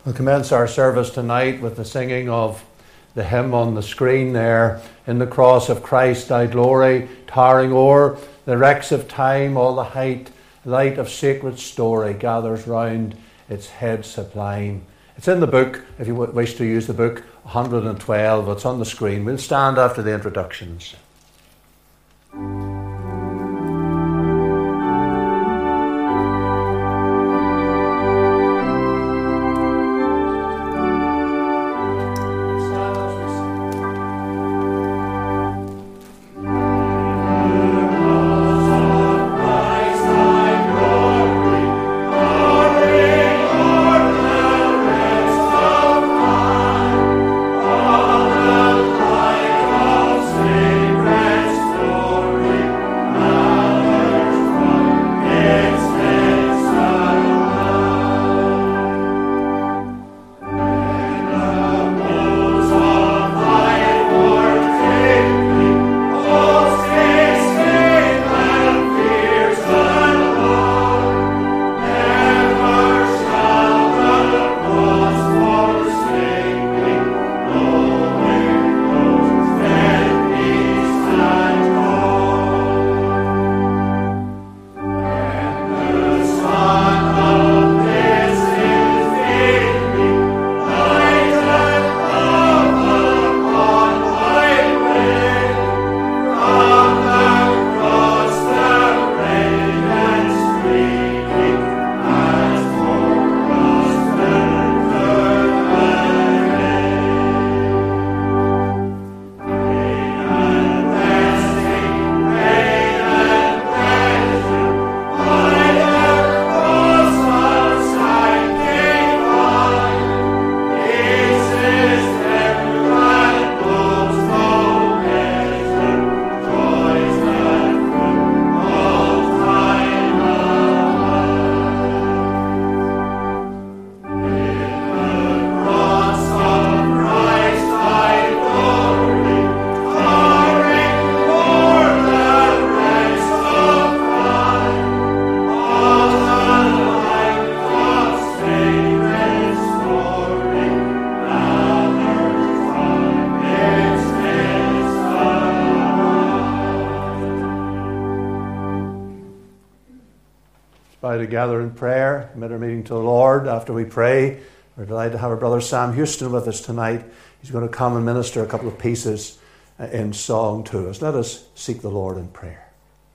We'll commence our service tonight with the singing of the hymn on the screen there. In the cross of Christ thy glory, towering o'er the wrecks of time, all the height, light of sacred story gathers round its head sublime. It's in the book, if you wish to use the book, 112. It's on the screen. We'll stand after the introductions. Together in prayer, commit our meeting to the Lord. After we pray, we're delighted to have our brother Sam Houston with us tonight. He's going to come and minister a couple of pieces in song to us. Let us seek the Lord in prayer.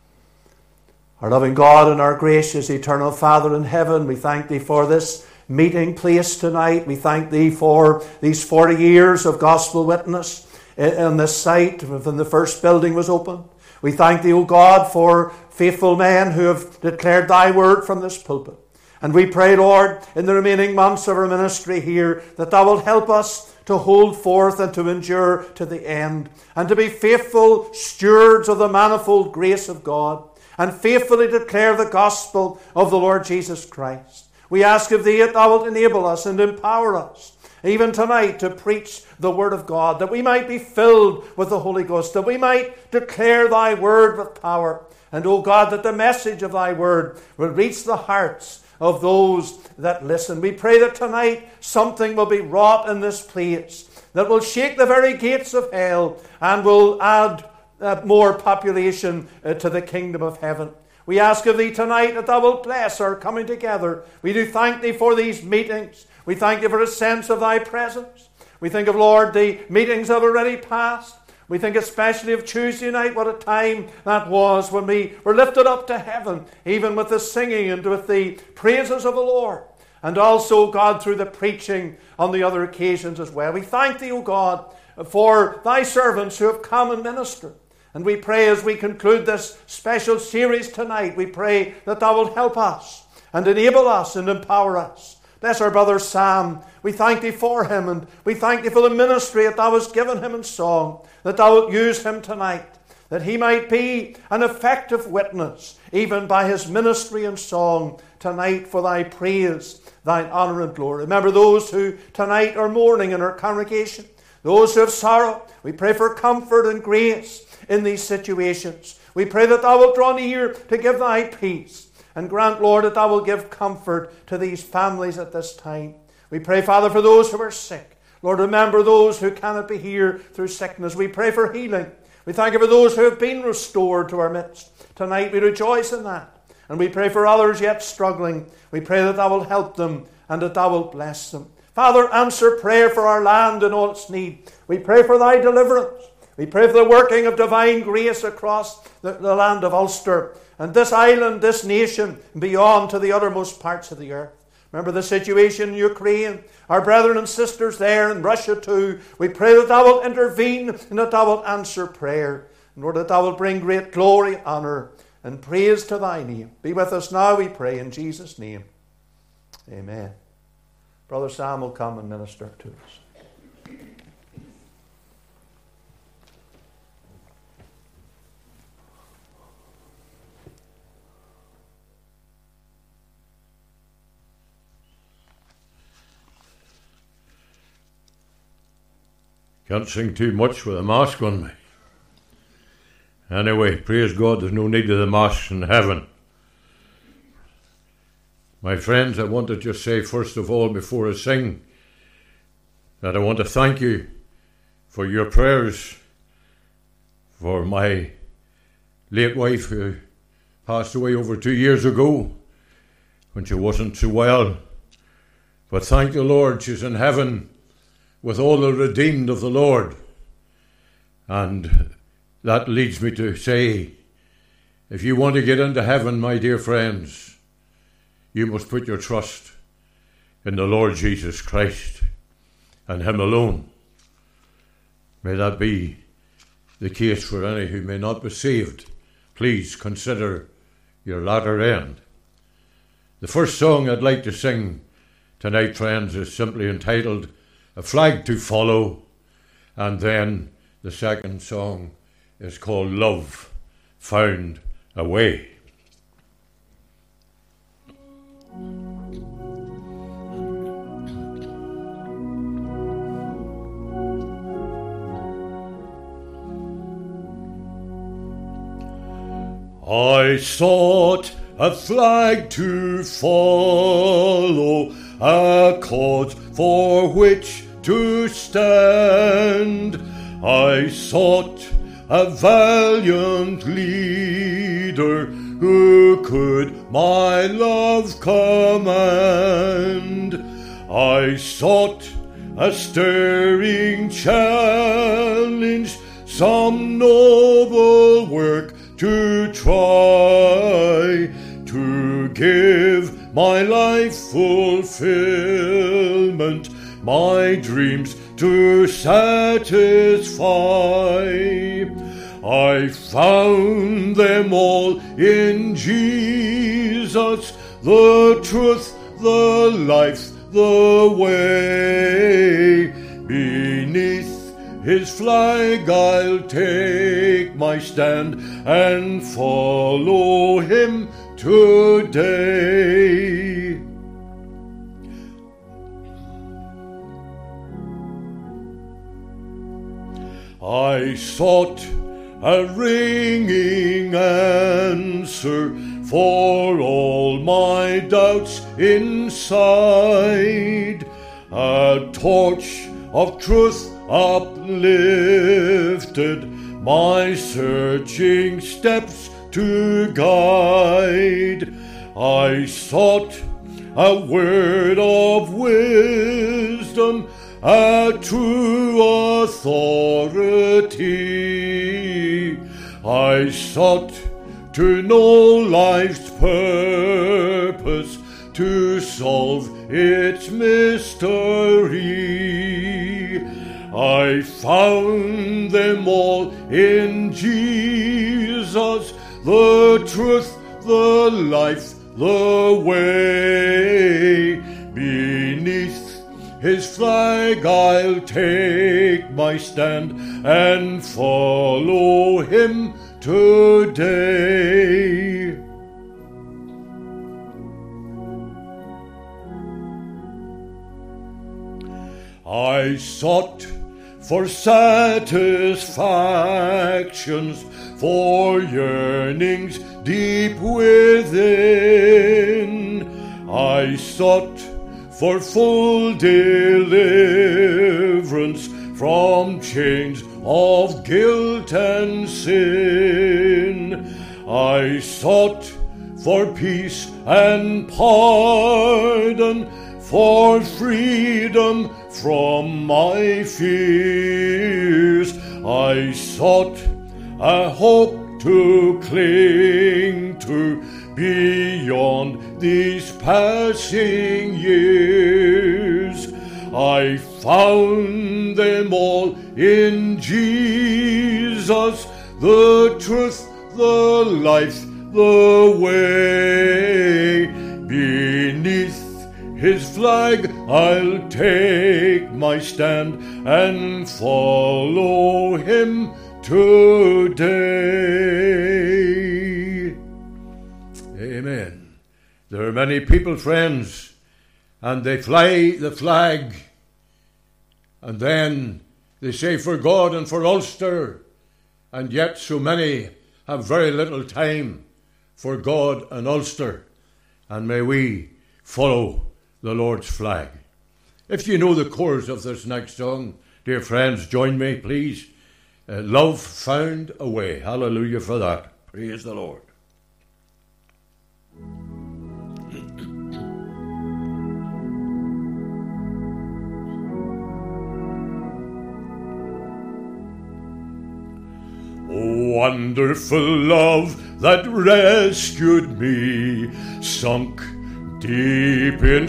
Our loving God and our gracious eternal Father in heaven, we thank Thee for this meeting place tonight. We thank Thee for these 40 years of gospel witness in this site when the first building was opened. We thank Thee, O God, for faithful men who have declared Thy word from this pulpit. And we pray, Lord, in the remaining months of our ministry here, that Thou wilt help us to hold forth and to endure to the end, and to be faithful stewards of the manifold grace of God, and faithfully declare the gospel of the Lord Jesus Christ. We ask of Thee that Thou wilt enable us and empower us, even tonight, to preach the Word of God, that we might be filled with the Holy Ghost, that we might declare Thy Word with power. And, O God, that the message of Thy Word will reach the hearts of those that listen. We pray that tonight something will be wrought in this place that will shake the very gates of hell and will add more population to the kingdom of heaven. We ask of Thee tonight that Thou wilt bless our coming together. We do thank Thee for these meetings. We thank Thee for a sense of Thy presence. We think of, Lord, the meetings have already passed. We think especially of Tuesday night, what a time that was when we were lifted up to heaven, even with the singing and with the praises of the Lord. And also, God, through the preaching on the other occasions as well. We thank Thee, O God, for Thy servants who have come and ministered. And we pray as we conclude this special series tonight, we pray that Thou wilt help us and enable us and empower us. Bless our brother Sam. We thank Thee for him, and we thank Thee for the ministry that Thou hast given him in song, that Thou wilt use him tonight, that he might be an effective witness, even by his ministry and song tonight, for Thy praise, Thine honour and glory. Remember those who tonight are mourning in our congregation, those who have sorrow. We pray for comfort and grace in these situations. We pray that Thou wilt draw near to give Thy peace, and grant, Lord, that Thou wilt give comfort to these families at this time. We pray, Father, for those who are sick. Lord, remember those who cannot be here through sickness. We pray for healing. We thank you for those who have been restored to our midst. Tonight we rejoice in that. And we pray for others yet struggling. We pray that thou will help them and that thou will bless them. Father, answer prayer for our land and all its need. We pray for thy deliverance. We pray for the working of divine grace across the land of Ulster and this island, this nation, and beyond to the uttermost parts of the earth. Remember the situation in Ukraine, our brethren and sisters there in Russia too. We pray that thou wilt intervene and that thou wilt answer prayer. And Lord, that thou wilt bring great glory, honour, and praise to thy name. Be with us now, we pray, in Jesus' name. Amen. Brother Sam will come and minister to us. Can't sing too much with a mask on me. Anyway, praise God, there's no need of the masks in heaven. My friends, I want to just say, first of all, before I sing, that I want to thank you for your prayers for my late wife who passed away over 2 years ago when she wasn't so well. But thank the Lord, she's in heaven with all the redeemed of the Lord. And that leads me to say, if you want to get into heaven, my dear friends, you must put your trust in the Lord Jesus Christ and Him alone. May that be the case for any who may not be saved. Please consider your latter end. The first song I'd like to sing tonight, friends, is simply entitled A Flag to Follow, and then the second song is called Love Found a Way. I sought a flag to follow, a cause for which to stand. I sought a valiant leader who could my love command. I sought a stirring challenge, some noble work to try, to give my life fulfillment, my dreams to satisfy. I found them all in Jesus, the truth, the life, the way. Beneath His flag I'll take my stand and follow Him today. I sought a ringing answer for all my doubts inside, a torch of truth uplifted, my searching steps to guide. I sought a word of wisdom, a true authority. I sought to know life's purpose, to solve its mystery. I found them all in Jesus, the truth, the life, the way. Beneath His flag I'll take my stand and follow Him today. I sought for satisfactions, for yearnings deep within. I sought for full deliverance from chains of guilt and sin. I sought for peace and pardon, for freedom from my fears. I sought a hope to cling to beyond these passing years. I found them all in Jesus, the truth, the life, the way. Beneath His flag I'll take my stand and follow Him today. Amen. There are many people, friends, and they fly the flag, and then they say for God and for Ulster, and yet so many have very little time for God and Ulster. And may we follow the Lord's flag. If you know the chorus of this next song, dear friends, join me, please. Love found a way. Hallelujah for that. Praise the Lord. Wonderful love that rescued me, sunk deep in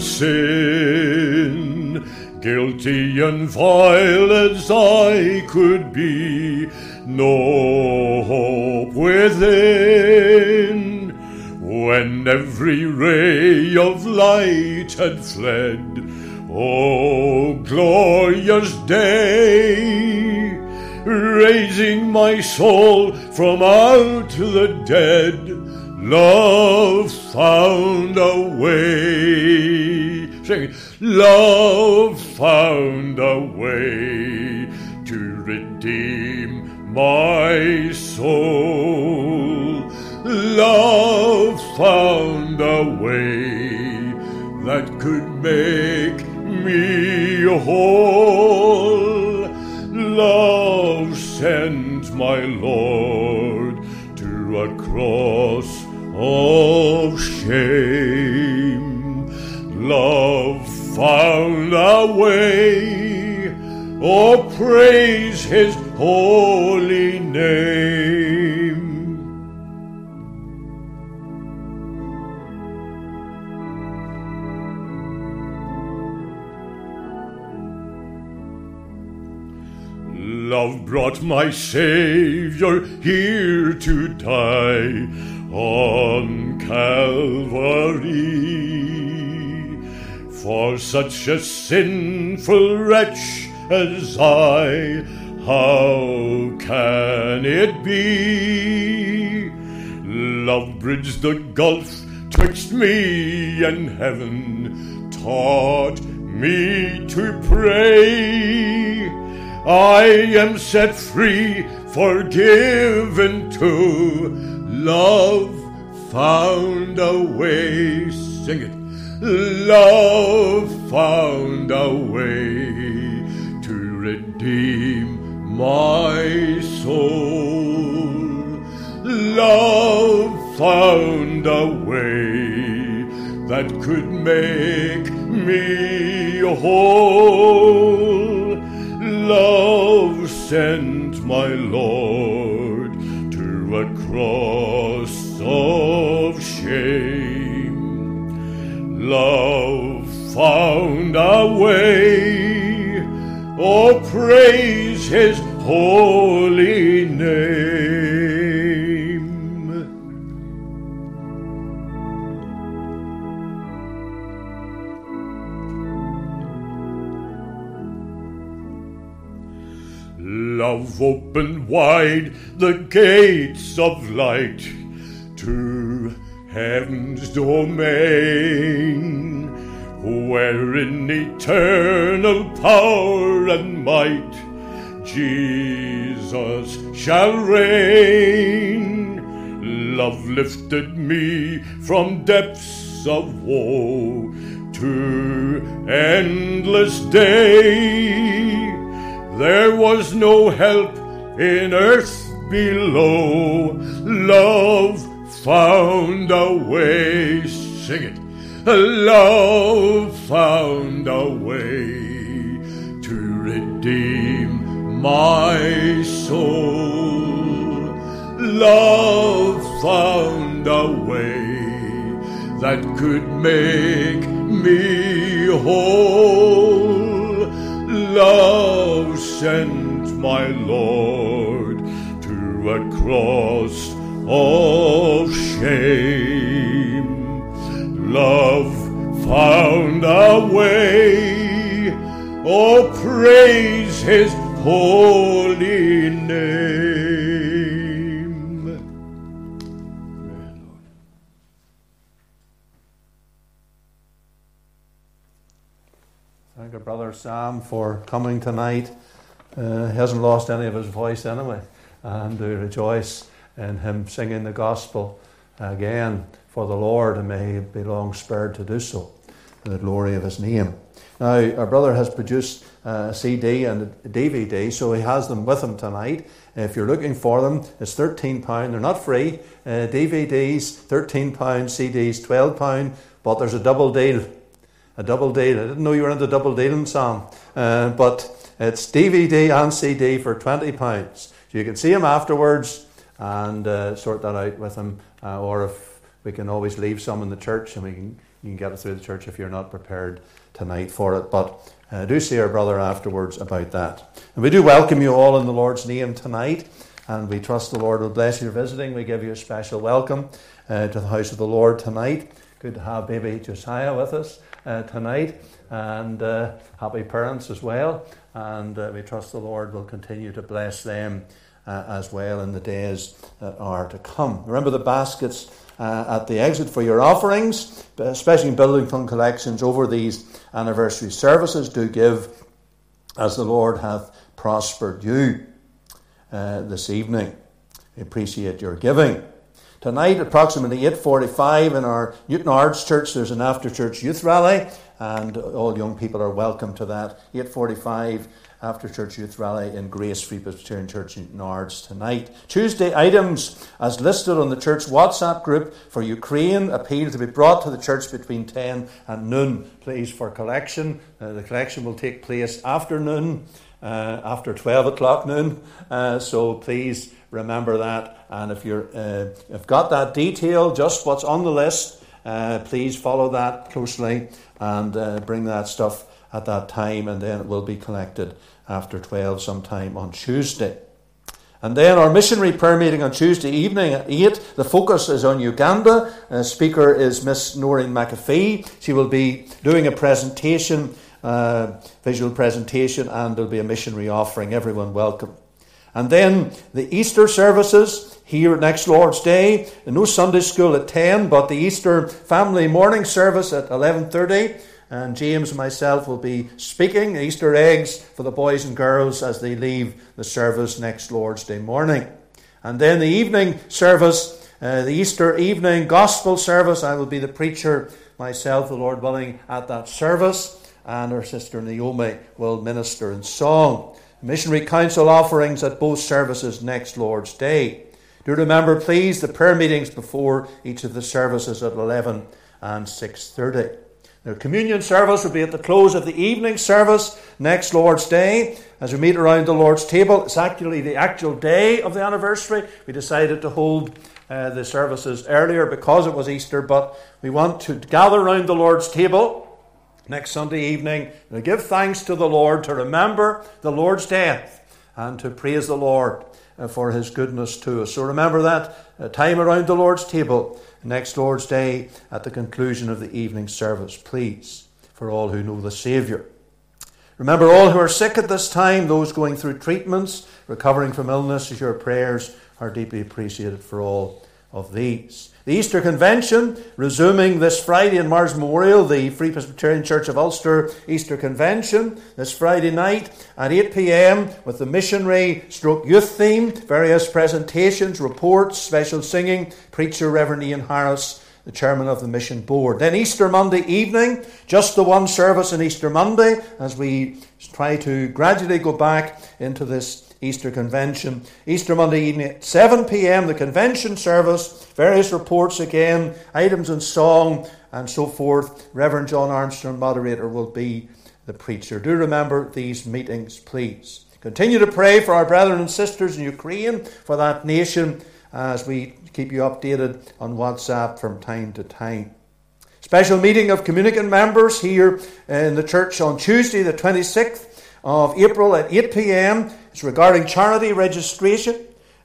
sin, guilty and vile as I could be, no hope within. When every ray of light had fled, oh glorious day, raising my soul from out the dead, love found a way. Sing it. Love found a way to redeem my soul. Love found a way that could make me whole. Love sent my Lord to a cross of shame. Love found a way, oh praise His holy name. Love brought my Savior here to die on Calvary. For such a sinful wretch as I, how can it be? Love bridged the gulf twixt me and heaven, taught me to pray. I am set free, forgiven too. Love found a way. Sing it. Love found a way to redeem my soul. Love found a way that could make me whole. Love sent my Lord to a cross of shame. Love found a way, oh praise His holy name. Love opened wide the gates of light to heaven's domain, where in eternal power and might Jesus shall reign. Love lifted me from depths of woe to endless day. There was no help in earth below. Love found a way. Sing it. Love found a way to redeem my soul. Love found a way that could make me whole. Love sent my Lord to a cross of shame. Love found a way. Oh, praise his holy name. Amen, Lord. Thank our brother Sam for coming tonight. He hasn't lost any of his voice anyway. And we rejoice in him singing the gospel again for the Lord, and may he be long spared to do so, in the glory of his name. Now, our brother has produced a CD and a DVD, so he has them with him tonight. If you're looking for them, it's £13. They're not free. DVDs, £13, CDs, £12, but there's a double deal. A double deal. I didn't know you were into double dealing, Sam. But it's DVD and CD for £20. So you can see him afterwards and sort that out with him, or if we can always leave some in the church, and you can get it through the church if you're not prepared tonight for it. But do see our brother afterwards about that. And we do welcome you all in the Lord's name tonight, and we trust the Lord will bless your visiting. We give you a special welcome to the house of the Lord tonight. Good to have baby Josiah with us tonight, and happy parents as well. And we trust the Lord will continue to bless them as well in the days that are to come. Remember the baskets at the exit for your offerings, especially in building fund collections over these anniversary services. Do give as the Lord hath prospered you this evening. We appreciate your giving. Tonight, approximately 8:45 in our Newton Arts Church, there's an after-church youth rally, and all young people are welcome to that. 8:45 after-church youth rally in Grace Free Presbyterian Church, Newton Arts tonight. Tuesday items as listed on the church WhatsApp group for Ukraine appeal to be brought to the church between 10 and noon, please, for collection. The collection will take place after noon, after 12 o'clock noon, so please remember that. And if you've got that detail, just what's on the list, please follow that closely and bring that stuff at that time, and then it will be collected after 12 sometime on Tuesday. And then our missionary prayer meeting on Tuesday evening at 8. The focus is on Uganda. Speaker is Miss Noreen McAfee. She will be doing a presentation, visual presentation, and there'll be a missionary offering. Everyone welcome. And then the Easter services here next Lord's Day. No Sunday school at 10, but the Easter family morning service at 11:30. And James and myself will be speaking Easter eggs for the boys and girls as they leave the service next Lord's Day morning. And then the evening service, the Easter evening gospel service, I will be the preacher myself, the Lord willing, at that service. And our sister Naomi will minister in song. Missionary council offerings at both services next Lord's Day. Do remember, please, the prayer meetings before each of the services at 11 and 6:30. The communion service will be at the close of the evening service next Lord's Day as we meet around the Lord's table. It's actually the actual day of the anniversary. We decided to hold the services earlier because it was Easter, but we want to gather around the Lord's table next Sunday evening to give thanks to the Lord, to remember the Lord's death, and to praise the Lord for his goodness to us. So remember that time around the Lord's table next Lord's Day at the conclusion of the evening service, please, for all who know the Saviour. Remember all who are sick at this time, those going through treatments, recovering from illness. Your prayers are deeply appreciated for all of these. The Easter Convention, resuming this Friday in Mars Memorial, the Free Presbyterian Church of Ulster Easter Convention, this Friday night at 8 p.m. with the missionary / youth theme, various presentations, reports, special singing, preacher Reverend Ian Harris the chairman of the mission board. Then Easter Monday evening, just the one service on Easter Monday, as we try to gradually go back into this Easter convention. Easter Monday evening at 7 p.m, the convention service, various reports again, items in song and so forth. Reverend John Armstrong, moderator, will be the preacher. Do remember these meetings, please. Continue to pray for our brethren and sisters in Ukraine, for that nation, as we keep you updated on WhatsApp from time to time. Special meeting of communicant members here in the church on Tuesday, the 26th of April at 8 p.m. It's regarding charity registration.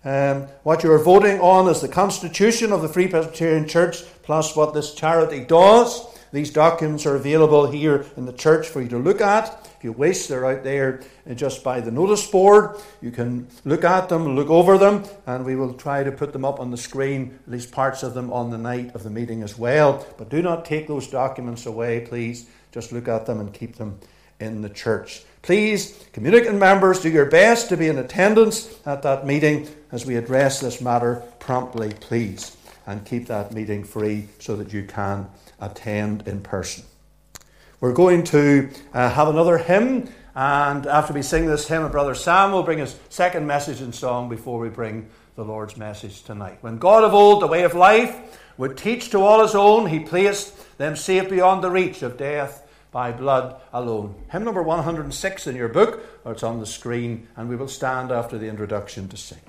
What you are voting on is the Constitution of the Free Presbyterian Church, plus what this charity does. These documents are available here in the church for you to look at. If you wish, they're out there just by the notice board. You can look at them, look over them, and we will try to put them up on the screen, at least parts of them, on the night of the meeting as well. But do not take those documents away, please. Just look at them and keep them in the church. Please, communicant members, do your best to be in attendance at that meeting as we address this matter promptly, please. And keep that meeting free so that you can attend in person. We're going to have another hymn, and after we sing this hymn, Brother Sam will bring his second message in song before we bring the Lord's message tonight. When God of old, the way of life, would teach to all his own, he placed them safe beyond the reach of death by blood alone. Hymn number 106 in your book, or it's on the screen, and we will stand after the introduction to sing.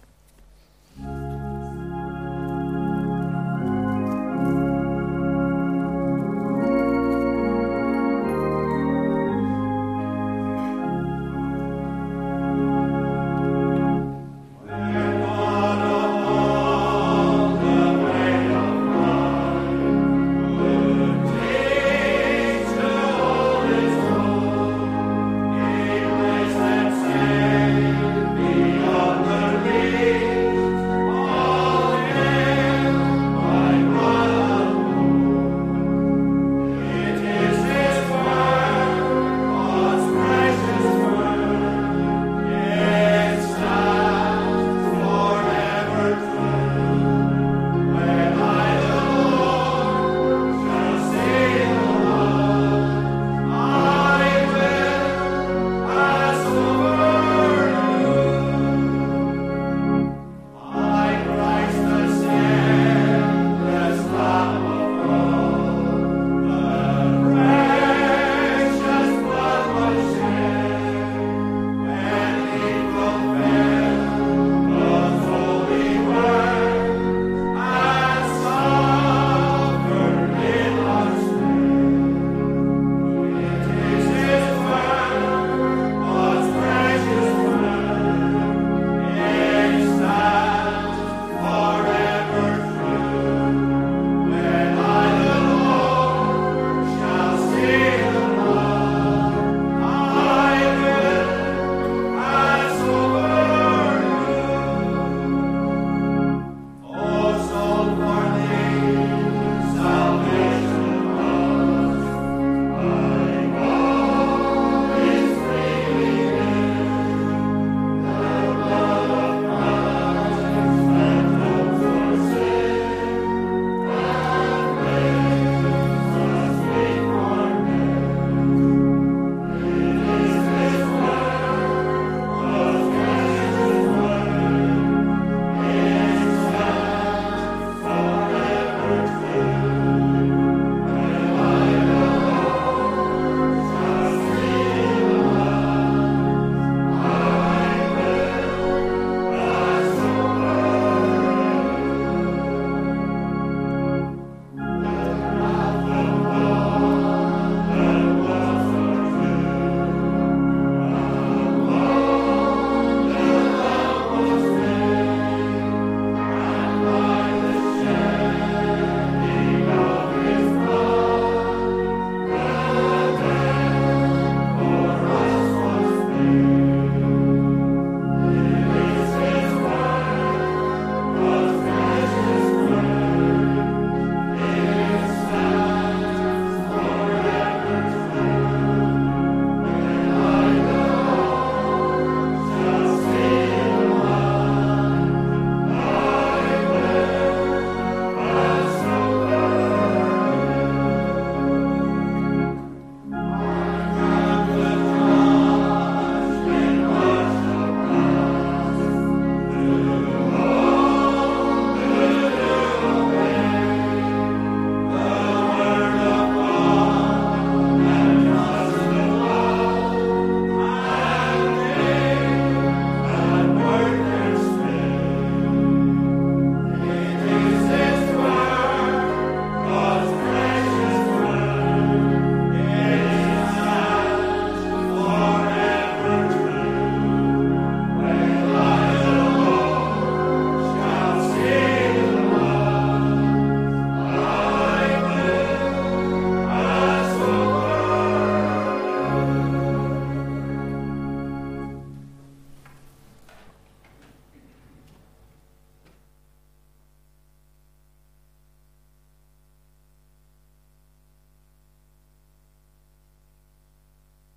Beyond the reach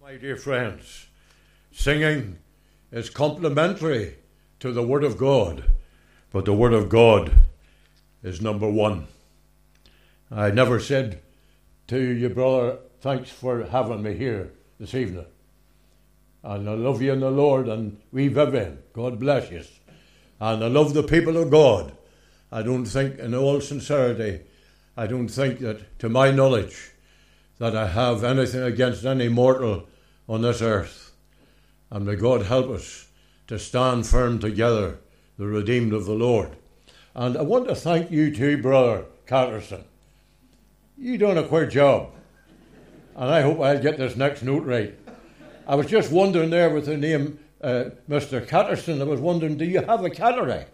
My dear friends, singing is complementary to the Word of God, but the Word of God is number one. I never said to you, brother, thanks for having me here this evening. And I love you in the Lord, and we Vivian, God bless you. And I love the people of God. I don't think, in all sincerity, I don't think that, to my knowledge, that I have anything against any mortal on this earth. And may God help us to stand firm together, the redeemed of the Lord. And I want to thank you too, Brother Catterson. You done a queer job. And I hope I'll get this next note right. I was just wondering there with the name Mr. Catterson, I was wondering, do you have a cataract?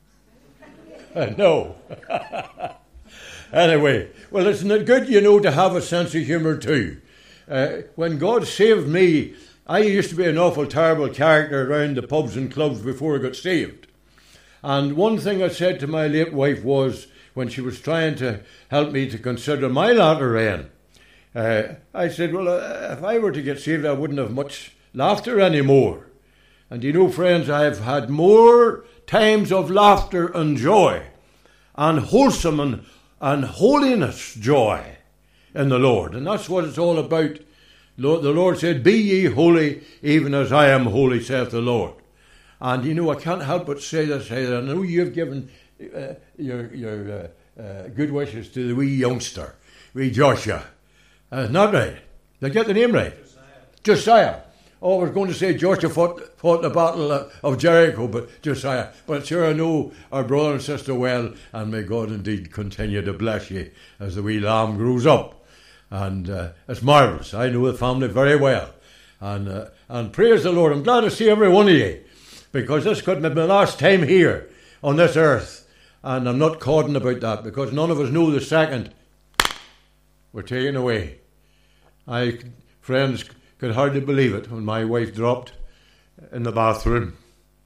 No. Anyway, well, isn't it good, to have a sense of humour too? When God saved me, I used to be an awful terrible character around the pubs and clubs before I got saved. And one thing I said to my late wife was, when she was trying to help me to consider my latter end, I said, well, if I were to get saved, I wouldn't have much laughter anymore. And friends, I've had more times of laughter and joy and wholesome and holiness joy in the Lord. And that's what it's all about. The Lord said, be ye holy, even as I am holy, saith the Lord. And I can't help but say this, Heather. I know you've given your good wishes to the wee youngster, wee Joshua. Not right. Did I get the name right? Josiah. Oh, I was going to say Joshua fought the battle of Jericho, but Josiah. But sure, I know our brother and sister well, and may God indeed continue to bless you as the wee lamb grows up. And it's marvellous. I know the family very well. And praise the Lord. I'm glad to see every one of you, because this could be my last time here on this earth. And I'm not codding about that, because none of us know the second we're taken away. Friends, could hardly believe it when my wife dropped in the bathroom.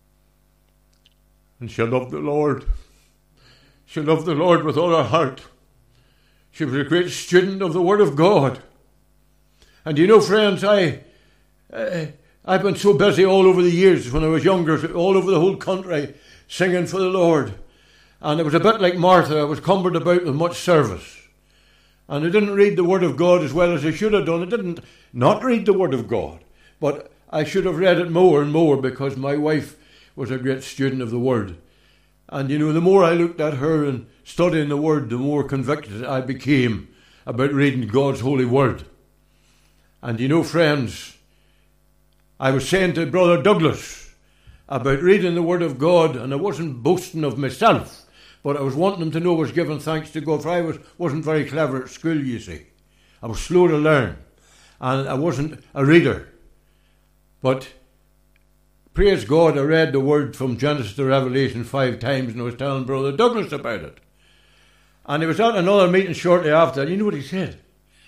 And she loved the Lord. She loved the Lord with all her heart. She was a great student of the Word of God. And friends, I've been so busy all over the years when I was younger, all over the whole country, singing for the Lord. And it was a bit like Martha. I was cumbered about with much service. And I didn't read the Word of God as well as I should have done. I didn't not read the Word of God, but I should have read it more and more, because my wife was a great student of the Word. And the more I looked at her and studying the Word, the more convicted I became about reading God's holy Word. And friends, I was saying to Brother Douglas about reading the Word of God, and I wasn't boasting of myself, but I was wanting them to know I was giving thanks to God, for I wasn't very clever at school, you see. I was slow to learn, and I wasn't a reader. But praise God, I read the Word from Genesis to Revelation 5 times, and I was telling Brother Douglas about it. And he was at another meeting shortly after, and you know what he said?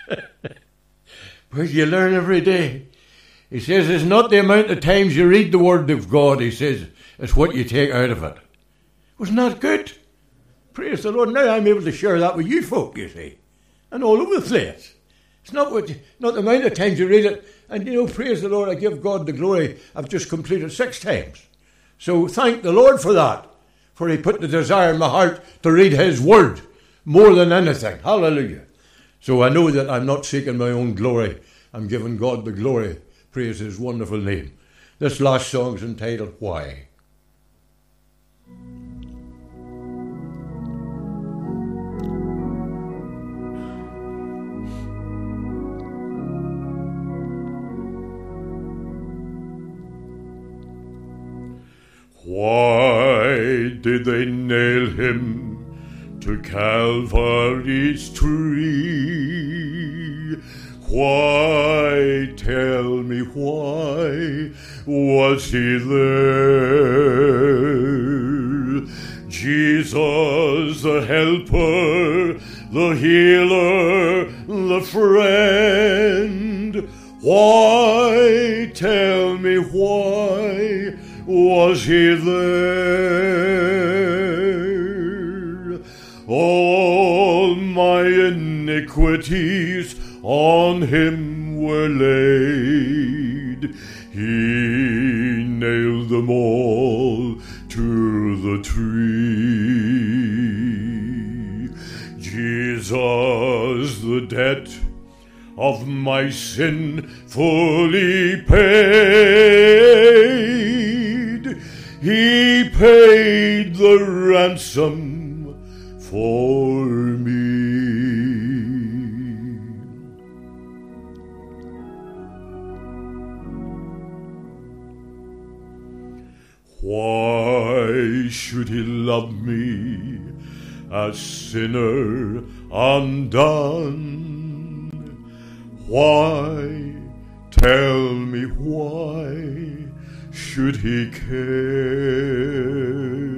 Well, you learn every day. He says, it's not the amount of times you read the Word of God, he says, it's what you take out of it. Wasn't that good? Praise the Lord. Now I'm able to share that with you folk, you see, and all over the place. It's not the amount of times you read it. And praise the Lord, I give God the glory. I've just completed 6 times. So thank the Lord for that, for he put the desire in my heart to read his Word more than anything. Hallelujah. So I know that I'm not seeking my own glory. I'm giving God the glory. Praise his wonderful name. This last song is entitled, Why? Why did they nail him to Calvary's tree? Why, tell me why was he there? Jesus, the helper, the healer, the friend. Why, tell me why was he there? All my iniquities on him were were laid. He nailed them all to the tree. Jesus, the debt of my sin fully paid. He paid the ransom for me. Why should he love me, a sinner undone? Why, tell me why, should he care?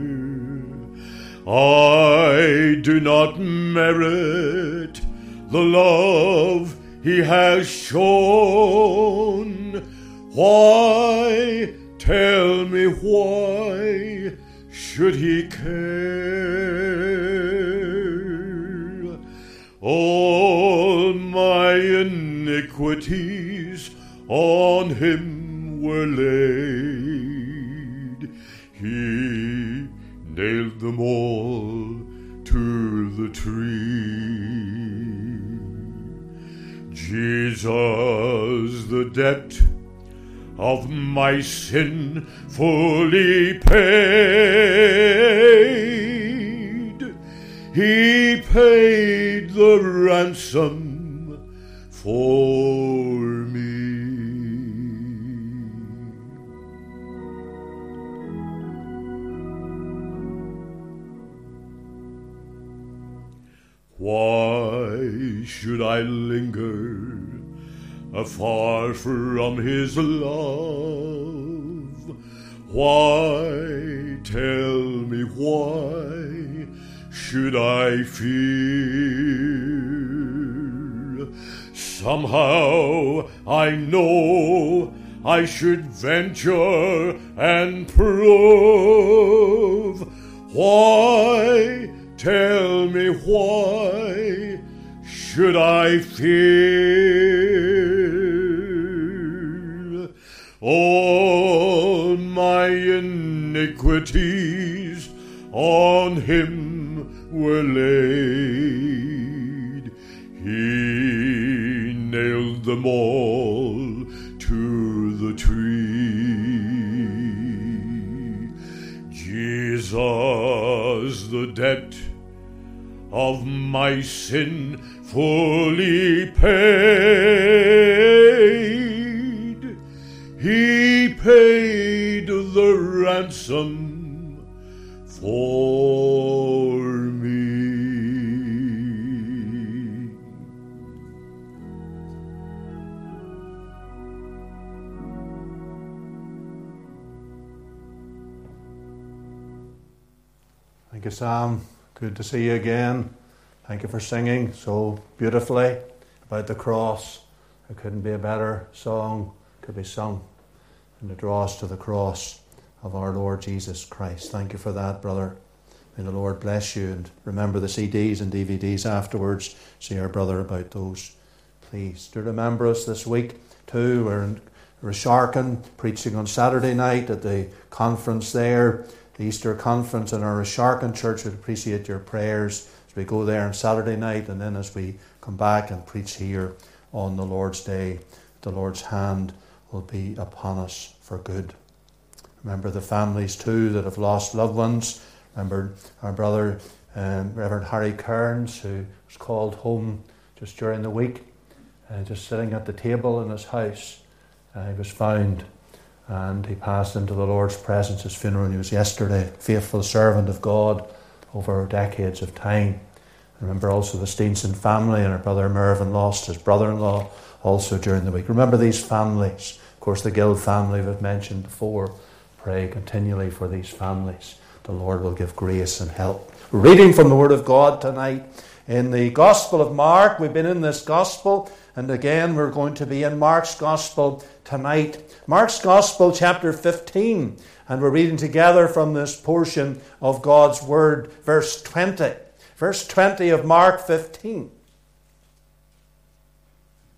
I do not merit the love he has shown. Why, tell me why, should he care? All my iniquities on him were laid. He nailed them all to the tree. Jesus, the debt of my sin fully paid. He paid the ransom for me. Why should I linger afar from his love? Why, tell me why, should I fear? Somehow I know I should venture and prove. Why, tell me why, should I fear? All my iniquities on him were laid. He nailed them all to the tree. Jesus, the debt of my sin fully paid. He paid the ransom for me. Thank you, Sam. Good to see you again. Thank you for singing so beautifully about the cross. There couldn't be a better song could be sung than to draw us to the cross of our Lord Jesus Christ. Thank you for that, brother. May the Lord bless you, and remember the CDs and DVDs afterwards. See our brother about those. Please do remember us this week too. We're in Resharken preaching on Saturday night at the conference there, the Easter conference in our Resharken church. Would appreciate your prayers as we go there on Saturday night, and then as we come back and preach here on the Lord's Day. The Lord's hand will be upon us for good. Remember the families too that have lost loved ones. Remember our brother Reverend Harry Kearns, who was called home just during the week, just sitting at the table in his house. He was found and he passed into the Lord's presence. His funeral news yesterday. Faithful servant of God over decades of time. Remember also the Steenson family, and our brother Mervyn lost his brother-in-law also during the week. Remember these families. Of course, the Guild family we've mentioned before. Pray continually for these families. The Lord will give grace and help. We're reading from the Word of God tonight in the Gospel of Mark. We've been in this Gospel, and again we're going to be in Mark's Gospel tonight. Mark's Gospel, chapter 15. And we're reading together from this portion of God's Word, verse 20. Verse 20 of Mark 15.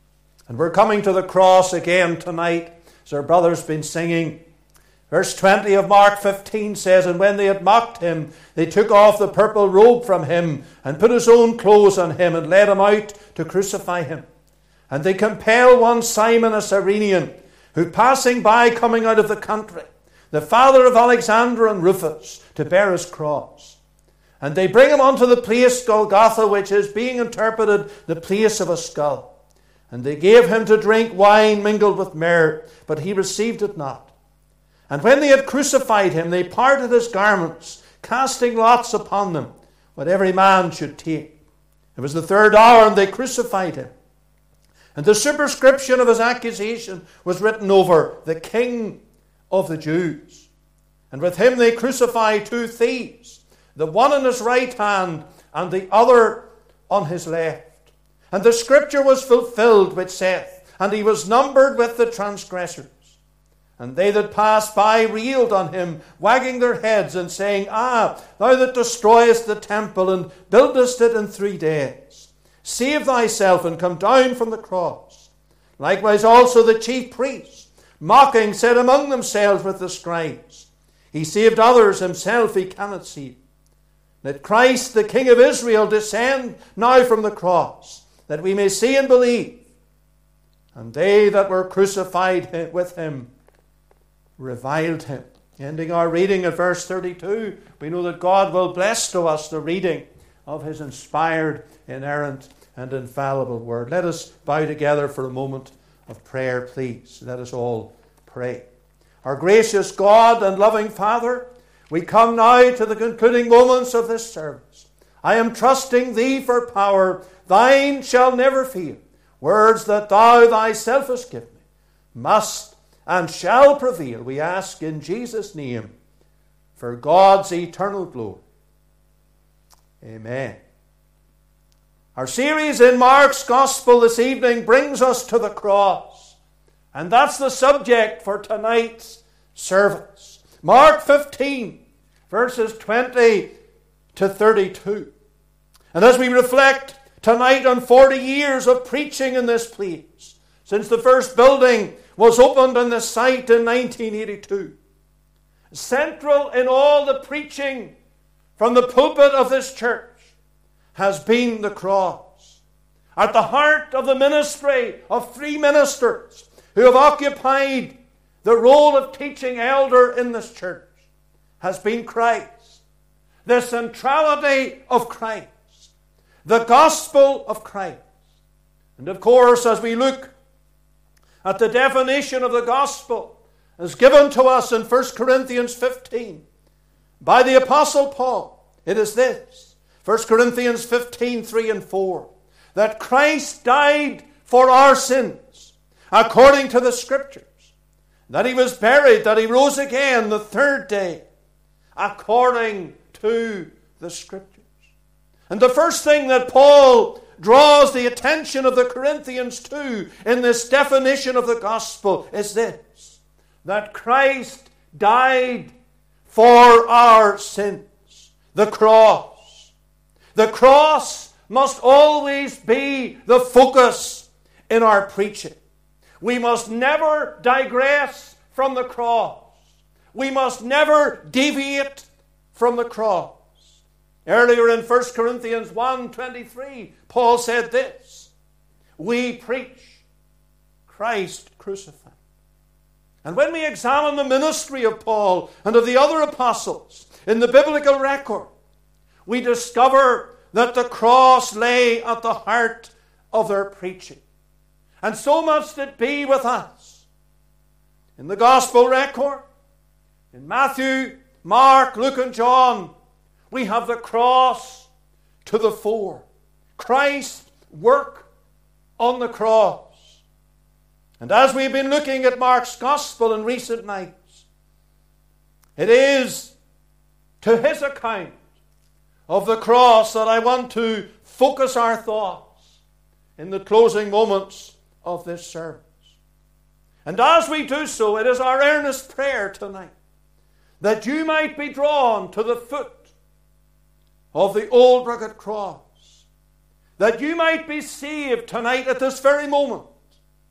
And we're coming to the cross again tonight, as our brother's been singing. Verse 20 of Mark 15 says, "And when they had mocked him, they took off the purple robe from him and put his own clothes on him and led him out to crucify him. And they compel one Simon a Cyrenian, who passing by coming out of the country, the father of Alexander and Rufus, to bear his cross. And they bring him unto the place Golgotha, which is being interpreted the place of a skull. And they gave him to drink wine mingled with myrrh, but he received it not. And when they had crucified him, they parted his garments, casting lots upon them, what every man should take. It was the third hour, and they crucified him. And the superscription of his accusation was written over, the King of the Jews. And with him they crucified two thieves, the one on his right hand and the other on his left. And the scripture was fulfilled, which saith, And he was numbered with the transgressors. And they that passed by railed on him, wagging their heads, and saying, Ah, thou that destroyest the temple, and buildest it in 3 days, save thyself, and come down from the cross. Likewise also the chief priests, mocking, said among themselves with the scribes, He saved others, himself he cannot save. Let Christ, the King of Israel, descend now from the cross, that we may see and believe. And they that were crucified with him reviled him." Ending our reading at verse 32, we know that God will bless to us the reading of his inspired, inerrant, and infallible word. Let us bow together for a moment of prayer, please. Let us all pray. Our gracious God and loving Father, we come now to the concluding moments of this service. I am trusting thee for power. Thine shall never fail. Words that thou thyself hast given me must and shall prevail, we ask in Jesus' name, for God's eternal glory. Amen. Our series in Mark's Gospel this evening brings us to the cross. And that's the subject for tonight's service. Mark 15, verses 20 to 32. And as we reflect tonight on 40 years of preaching in this place, since the first building was opened on the site in 1982. Central in all the preaching from the pulpit of this church has been the cross. At the heart of the ministry of 3 ministers who have occupied the role of teaching elder in this church has been Christ. The centrality of Christ. The gospel of Christ. And of course, as we look at the definition of the gospel as given to us in 1 Corinthians 15 by the Apostle Paul, it is this, 1 Corinthians 15, 3 and 4, that Christ died for our sins according to the Scriptures, that he was buried, that he rose again the 3rd day according to the Scriptures. And the first thing that Paul draws the attention of the Corinthians to in this definition of the gospel is this, that Christ died for our sins. The cross. The cross must always be the focus in our preaching. We must never digress from the cross. We must never deviate from the cross. Earlier in 1 Corinthians 1:23, Paul said this, we preach Christ crucified. And when we examine the ministry of Paul and of the other apostles in the biblical record, we discover that the cross lay at the heart of their preaching. And so must it be with us. In the gospel record, in Matthew, Mark, Luke, and John, we have the cross to the fore. Christ's work on the cross. And as we've been looking at Mark's Gospel in recent nights, it is to his account of the cross that I want to focus our thoughts in the closing moments of this service. And as we do so, it is our earnest prayer tonight that you might be drawn to the foot of the old rugged cross, that you might be saved tonight at this very moment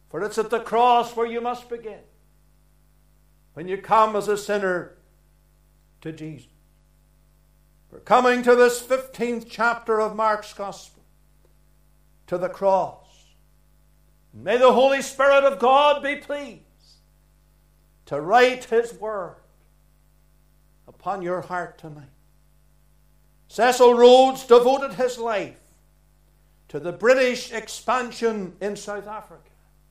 For it's at the cross where you must begin when you come as a sinner to Jesus. We're coming to this 15th chapter of Mark's Gospel, to the cross. May the Holy Spirit of God be pleased to write His Word upon your heart tonight. Cecil Rhodes devoted his life to the British expansion in South Africa,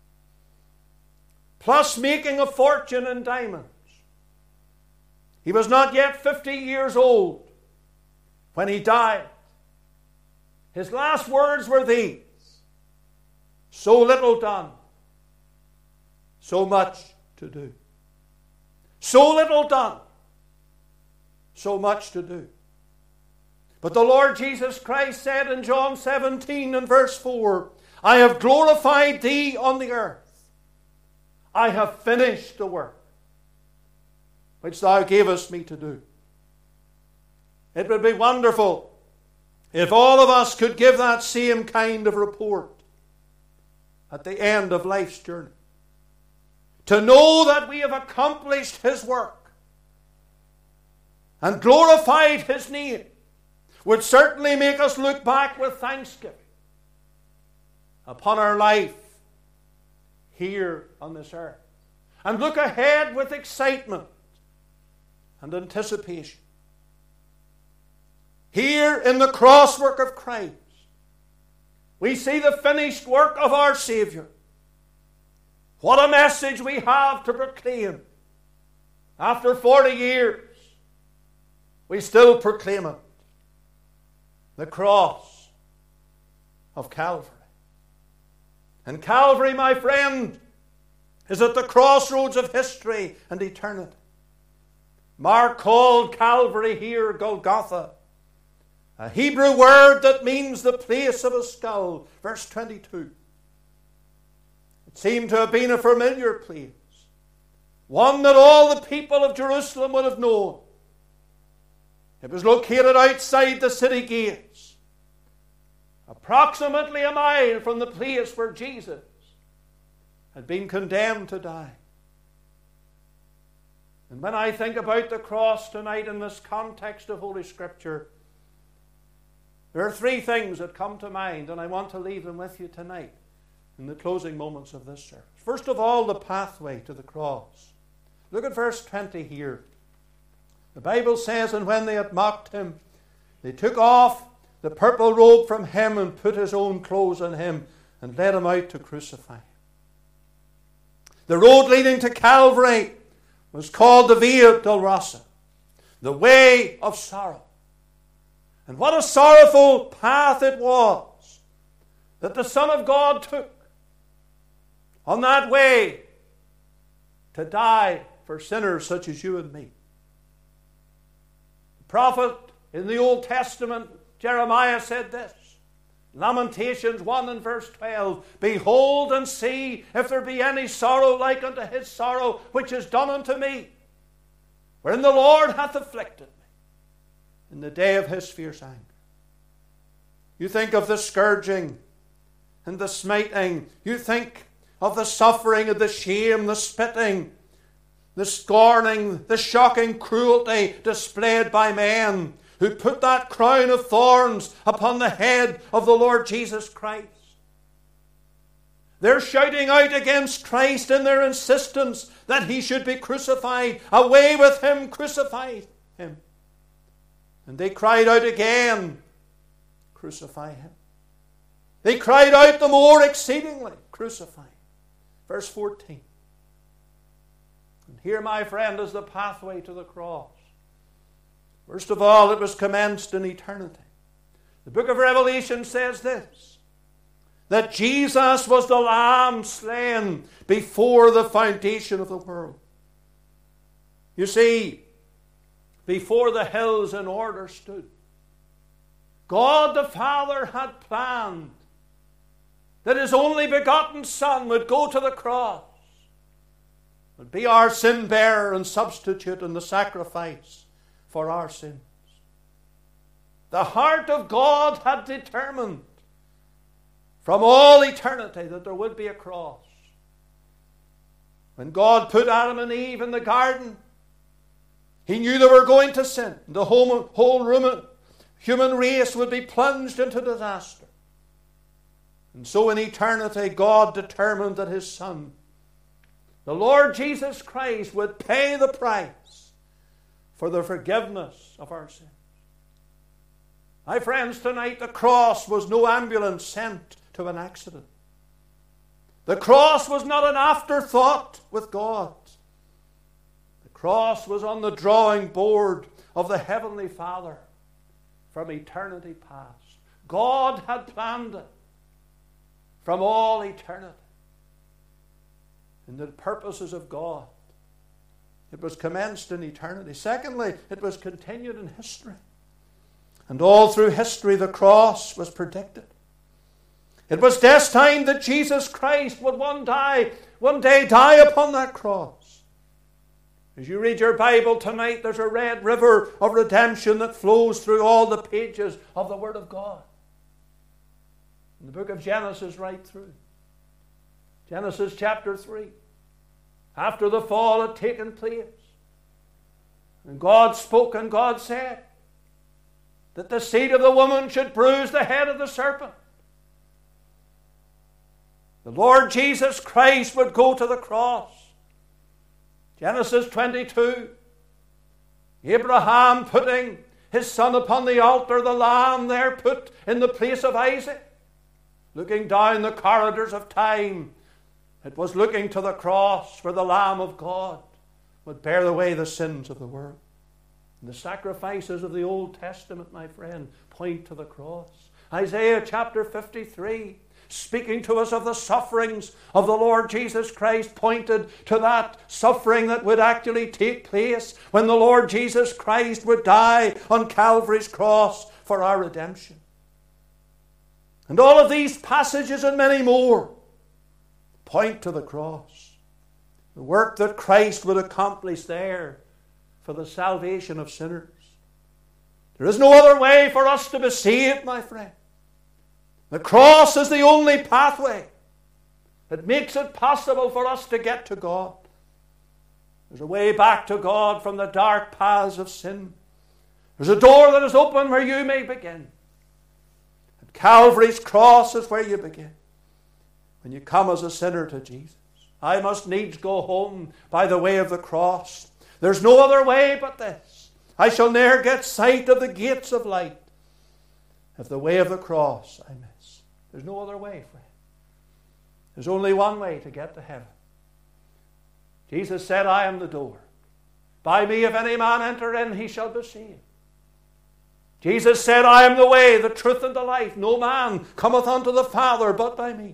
plus making a fortune in diamonds. He was not yet 50 years old when he died. His last words were these: so little done, so much to do. So little done, so much to do. But the Lord Jesus Christ said in John 17 and verse 4, I have glorified thee on the earth. I have finished the work which thou gavest me to do. It would be wonderful if all of us could give that same kind of report at the end of life's journey. To know that we have accomplished His work and glorified His name would certainly make us look back with thanksgiving upon our life here on this earth, and look ahead with excitement and anticipation. Here in the crosswork of Christ, we see the finished work of our Savior. What a message we have to proclaim. After 40 years, we still proclaim it. The cross of Calvary. And Calvary, my friend, is at the crossroads of history and eternity. Mark called Calvary here Golgotha, a Hebrew word that means the place of a skull. Verse 22. It seemed to have been a familiar place, one that all the people of Jerusalem would have known. It was located outside the city gates, approximately a mile from the place where Jesus had been condemned to die. And when I think about the cross tonight in this context of Holy Scripture, there are three things that come to mind, and I want to leave them with you tonight in the closing moments of this service. First of all, the pathway to the cross. Look at verse 20 here. The Bible says, and when they had mocked him, they took off the purple robe from him and put his own clothes on him and led him out to crucify him. The road leading to Calvary was called the Via Dolorosa, the way of sorrow. And what a sorrowful path it was that the Son of God took on that way to die for sinners such as you and me. The prophet in the Old Testament, Jeremiah, said this, Lamentations 1 and verse 12, Behold and see if there be any sorrow like unto his sorrow which is done unto me, wherein the Lord hath afflicted me in the day of his fierce anger. You think of the scourging and the smiting. You think of the suffering and the shame, the spitting, the scorning, the shocking cruelty displayed by men who put that crown of thorns upon the head of the Lord Jesus Christ. They're shouting out against Christ in their insistence that he should be crucified. Away with him, crucify him. And they cried out again, crucify him. They cried out the more exceedingly, crucify him. Verse 14. And here, my friend, is the pathway to the cross. First of all, it was commenced in eternity. The book of Revelation says this, that Jesus was the Lamb slain before the foundation of the world. You see, before the hills in order stood, God the Father had planned that his only begotten Son would go to the cross, would be our sin bearer and substitute in the sacrifice for our sins. The heart of God had determined from all eternity that there would be a cross. When God put Adam and Eve in the garden, He knew they were going to sin. The whole human race would be plunged into disaster. And so in eternity, God determined that His Son, the Lord Jesus Christ, would pay the price for the forgiveness of our sins. My friends, tonight the cross was no ambulance sent to an accident. The cross was not an afterthought with God. The cross was on the drawing board of the Heavenly Father from eternity past. God had planned it from all eternity. In the purposes of God, it was commenced in eternity. Secondly, it was continued in history. And all through history, the cross was predicted. It was destined that Jesus Christ would one day die upon that cross. As you read your Bible tonight, there's a red river of redemption that flows through all the pages of the Word of God. In the book of Genesis right through. Genesis chapter 3. After the fall had taken place. And God spoke and God said that the seed of the woman should bruise the head of the serpent. The Lord Jesus Christ would go to the cross. Genesis 22. Abraham putting his son upon the altar, the lamb there put in the place of Isaac. Looking down the corridors of time, it was looking to the cross where the Lamb of God would bear away the sins of the world. And the sacrifices of the Old Testament, my friend, point to the cross. Isaiah chapter 53, speaking to us of the sufferings of the Lord Jesus Christ, pointed to that suffering that would actually take place when the Lord Jesus Christ would die on Calvary's cross for our redemption. And all of these passages and many more point to the cross. The work that Christ would accomplish there for the salvation of sinners. There is no other way for us to be saved, my friend. The cross is the only pathway that makes it possible for us to get to God. There's a way back to God from the dark paths of sin. There's a door that is open where you may begin. And Calvary's cross is where you begin. When you come as a sinner to Jesus. I must needs go home by the way of the cross. There's no other way but this. I shall ne'er get sight of the gates of light if the way of the cross I miss. There's no other way, friend. There's only one way to get to heaven. Jesus said, I am the door. By me if any man enter in, he shall be saved. Jesus said, I am the way, the truth, and the life. No man cometh unto the Father but by me.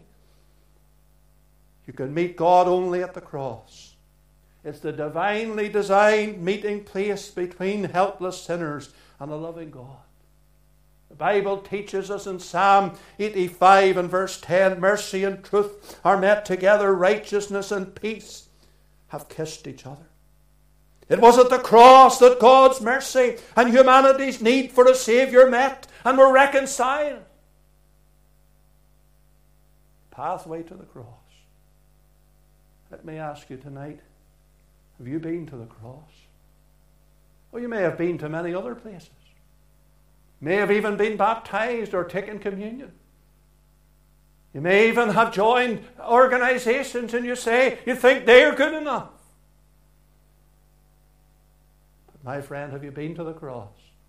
You can meet God only at the cross. It's the divinely designed meeting place between helpless sinners and a loving God. The Bible teaches us in Psalm 85 and verse 10, mercy and truth are met together, righteousness and peace have kissed each other. It was at the cross that God's mercy and humanity's need for a Saviour met and were reconciled. Pathway to the cross. Let me ask you tonight, have you been to the cross? Well, you may have been to many other places. May have even been baptized or taken communion. You may even have joined organizations and you think they're good enough. But my friend, have you been to the cross?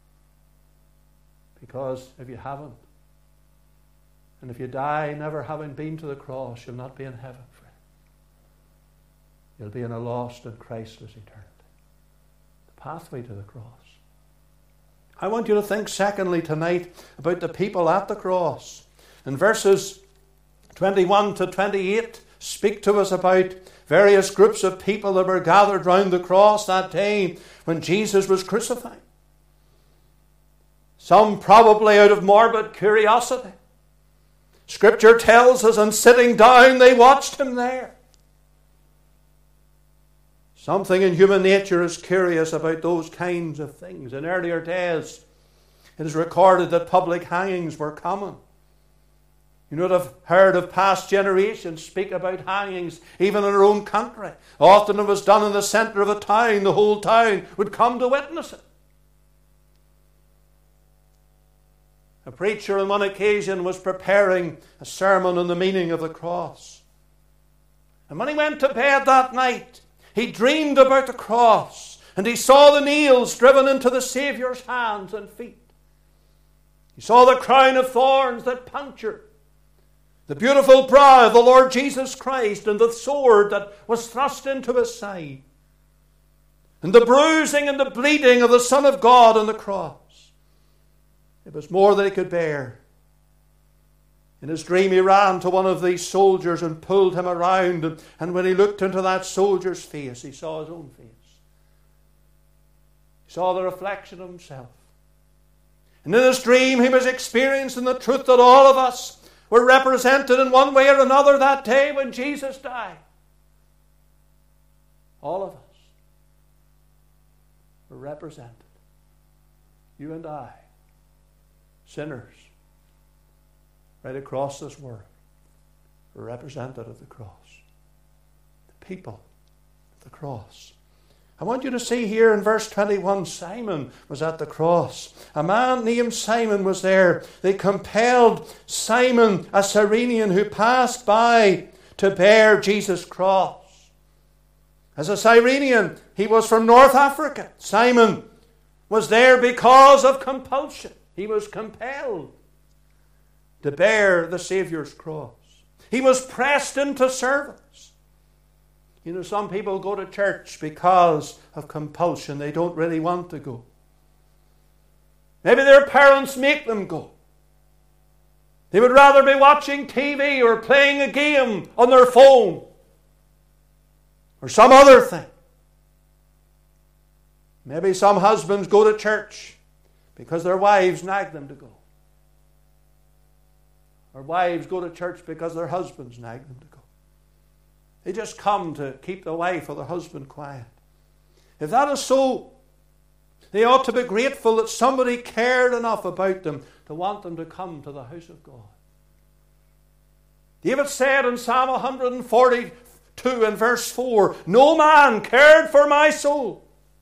Because if you haven't, and if you die never having been to the cross, you'll not be in heaven, friend. You'll be in a lost and Christless eternity. The pathway to the cross. I want you to think secondly tonight about the people at the cross. In verses 21 to 28 speak to us about various groups of people that were gathered round the cross that day when Jesus was crucified. Some probably out of morbid curiosity. Scripture tells us, and sitting down they watched him there. Something in human nature is curious about those kinds of things. In earlier days, it is recorded that public hangings were common. You would have heard of past generations speak about hangings, even in our own country. Often it was done in the centre of a town. The whole town would come to witness it. A preacher on one occasion was preparing a sermon on the meaning of the cross. And when he went to bed that night, he dreamed about the cross, and he saw the nails driven into the Saviour's hands and feet. He saw the crown of thorns that punctured the beautiful brow of the Lord Jesus Christ, and the sword that was thrust into his side, and the bruising and the bleeding of the Son of God on the cross. It was more than he could bear. In his dream he ran to one of these soldiers and pulled him around, and when he looked into that soldier's face, he saw his own face. He saw the reflection of himself. And in his dream he was experiencing the truth that all of us were represented in one way or another that day when Jesus died. All of us were represented. You and I, sinners, right across this world, were represented at the cross. The people at the cross. I want you to see here in verse 21, Simon was at the cross. A man named Simon was there. They compelled Simon, a Cyrenian, who passed by to bear Jesus' cross. As a Cyrenian, he was from North Africa. Simon was there because of compulsion. He was compelled to bear the Saviour's cross. He was pressed into service. You know, some people go to church because of compulsion. They don't really want to go. Maybe their parents make them go. They would rather be watching TV or playing a game on their phone or some other thing. Maybe some husbands go to church because their wives nag them to go. Or wives go to church because their husbands nag them to go. They just come to keep the wife or the husband quiet. If that is so, they ought to be grateful that somebody cared enough about them to want them to come to the house of God. David said in Psalm 142 and verse 4, "No man cared for my soul."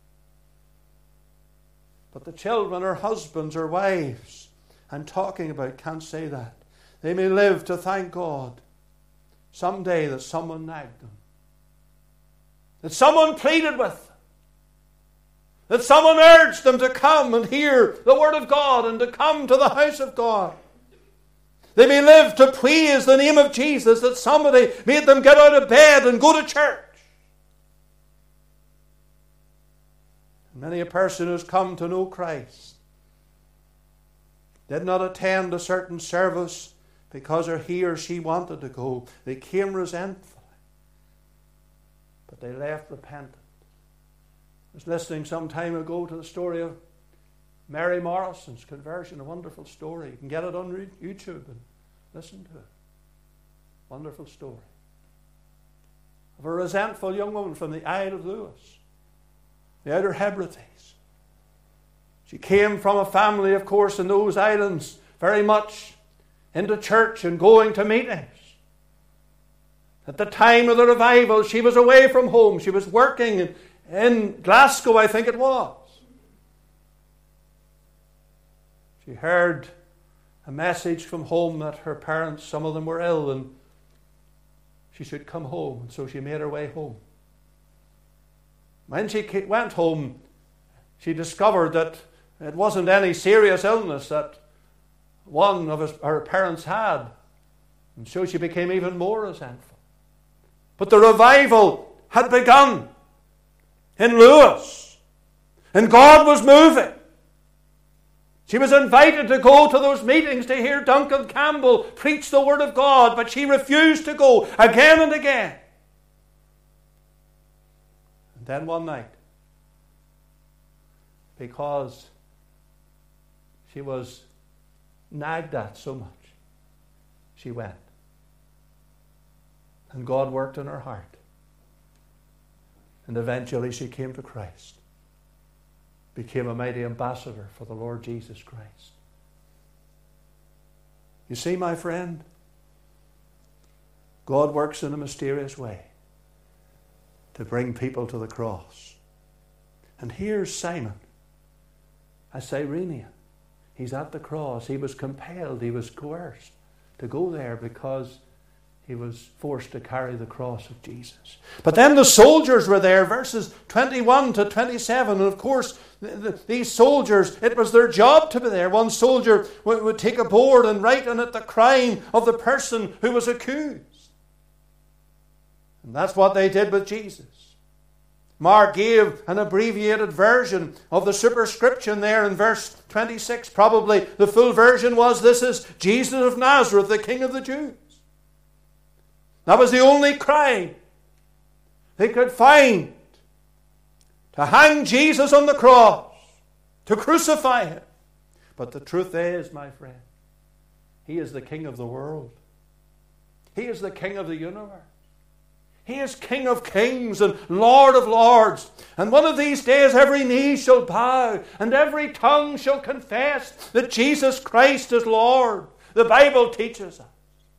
But the children or husbands or wives I'm talking about can't say that. They may live to thank God someday that someone nagged them, that someone pleaded with them, that someone urged them to come and hear the Word of God and to come to the house of God. They may live to praise the name of Jesus, that somebody made them get out of bed and go to church. Many a person who's come to know Christ did not attend a certain service because he or she wanted to go. They came resentfully, but they left repentant. I was listening some time ago to the story of Mary Morrison's conversion, a wonderful story. You can get it on YouTube and listen to it. Wonderful story of a resentful young woman from the Isle of Lewis, the Outer Hebrides. She came from a family, of course, in those islands, very much into church and going to meetings. At the time of the revival, she was away from home. She was working in Glasgow, I think it was. She heard a message from home that her parents, some of them were ill, and she should come home. And so she made her way home. When she went home, she discovered that it wasn't any serious illness that one of her parents had. And so she became even more resentful. But the revival had begun in Lewis. And God was moving. She was invited to go to those meetings to hear Duncan Campbell preach the Word of God, but she refused to go again and again. And then one night, because she was nagged at so much, she went. And God worked in her heart. And eventually she came to Christ. Became a mighty ambassador for the Lord Jesus Christ. You see, my friend, God works in a mysterious way to bring people to the cross. And here's Simon, a Cyrenian. He's at the cross. He was compelled, he was coerced to go there because he was forced to carry the cross of Jesus. But then the soldiers were there, verses 21 to 27. And of course, these soldiers, it was their job to be there. One soldier would take a board and write on it the crime of the person who was accused. And that's what they did with Jesus. Mark gave an abbreviated version of the superscription there in verse 26. Probably the full version was, "This is Jesus of Nazareth, the King of the Jews." That was the only crime they could find to hang Jesus on the cross, to crucify him. But the truth is, my friend, he is the King of the world. He is the King of the universe. He is King of kings and Lord of lords. And one of these days every knee shall bow and every tongue shall confess that Jesus Christ is Lord. The Bible teaches us.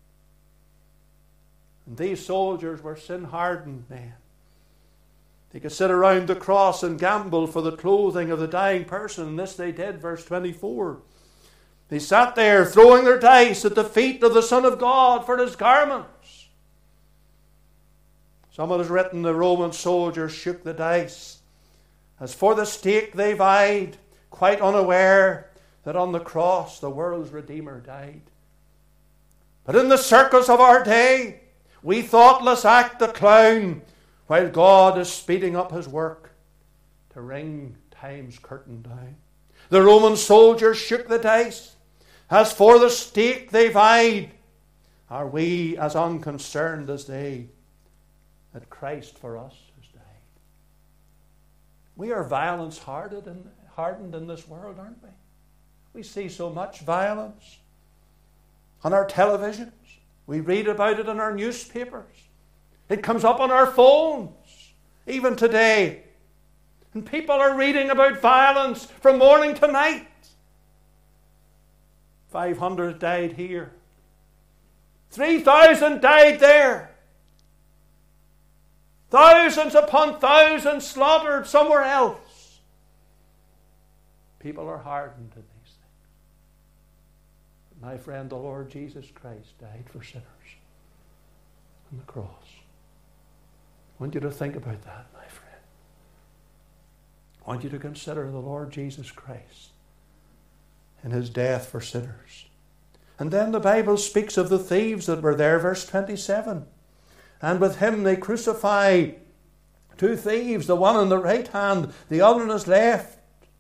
And these soldiers were sin-hardened men. They could sit around the cross and gamble for the clothing of the dying person. And this they did, verse 24. They sat there throwing their dice at the feet of the Son of God for his garments. Someone has written, the Roman soldiers shook the dice. As for the stake they vied, quite unaware that on the cross the world's Redeemer died. But in the circus of our day, we thoughtless act the clown, while God is speeding up his work to ring time's curtain down. The Roman soldiers shook the dice. As for the stake they vied, are we as unconcerned as they that Christ for us has died? We are violence hardened in this world, aren't we? We see so much violence on our televisions. We read about it in our newspapers. It comes up on our phones, even today. And people are reading about violence from morning to night. 500 died here. 3,000 died there. Thousands upon thousands slaughtered somewhere else. People are hardened to these things. But my friend, the Lord Jesus Christ died for sinners on the cross. I want you to think about that, my friend. I want you to consider the Lord Jesus Christ and his death for sinners. And then the Bible speaks of the thieves that were there, verse 27. And with him they crucify two thieves, the one on the right hand, the other on his left.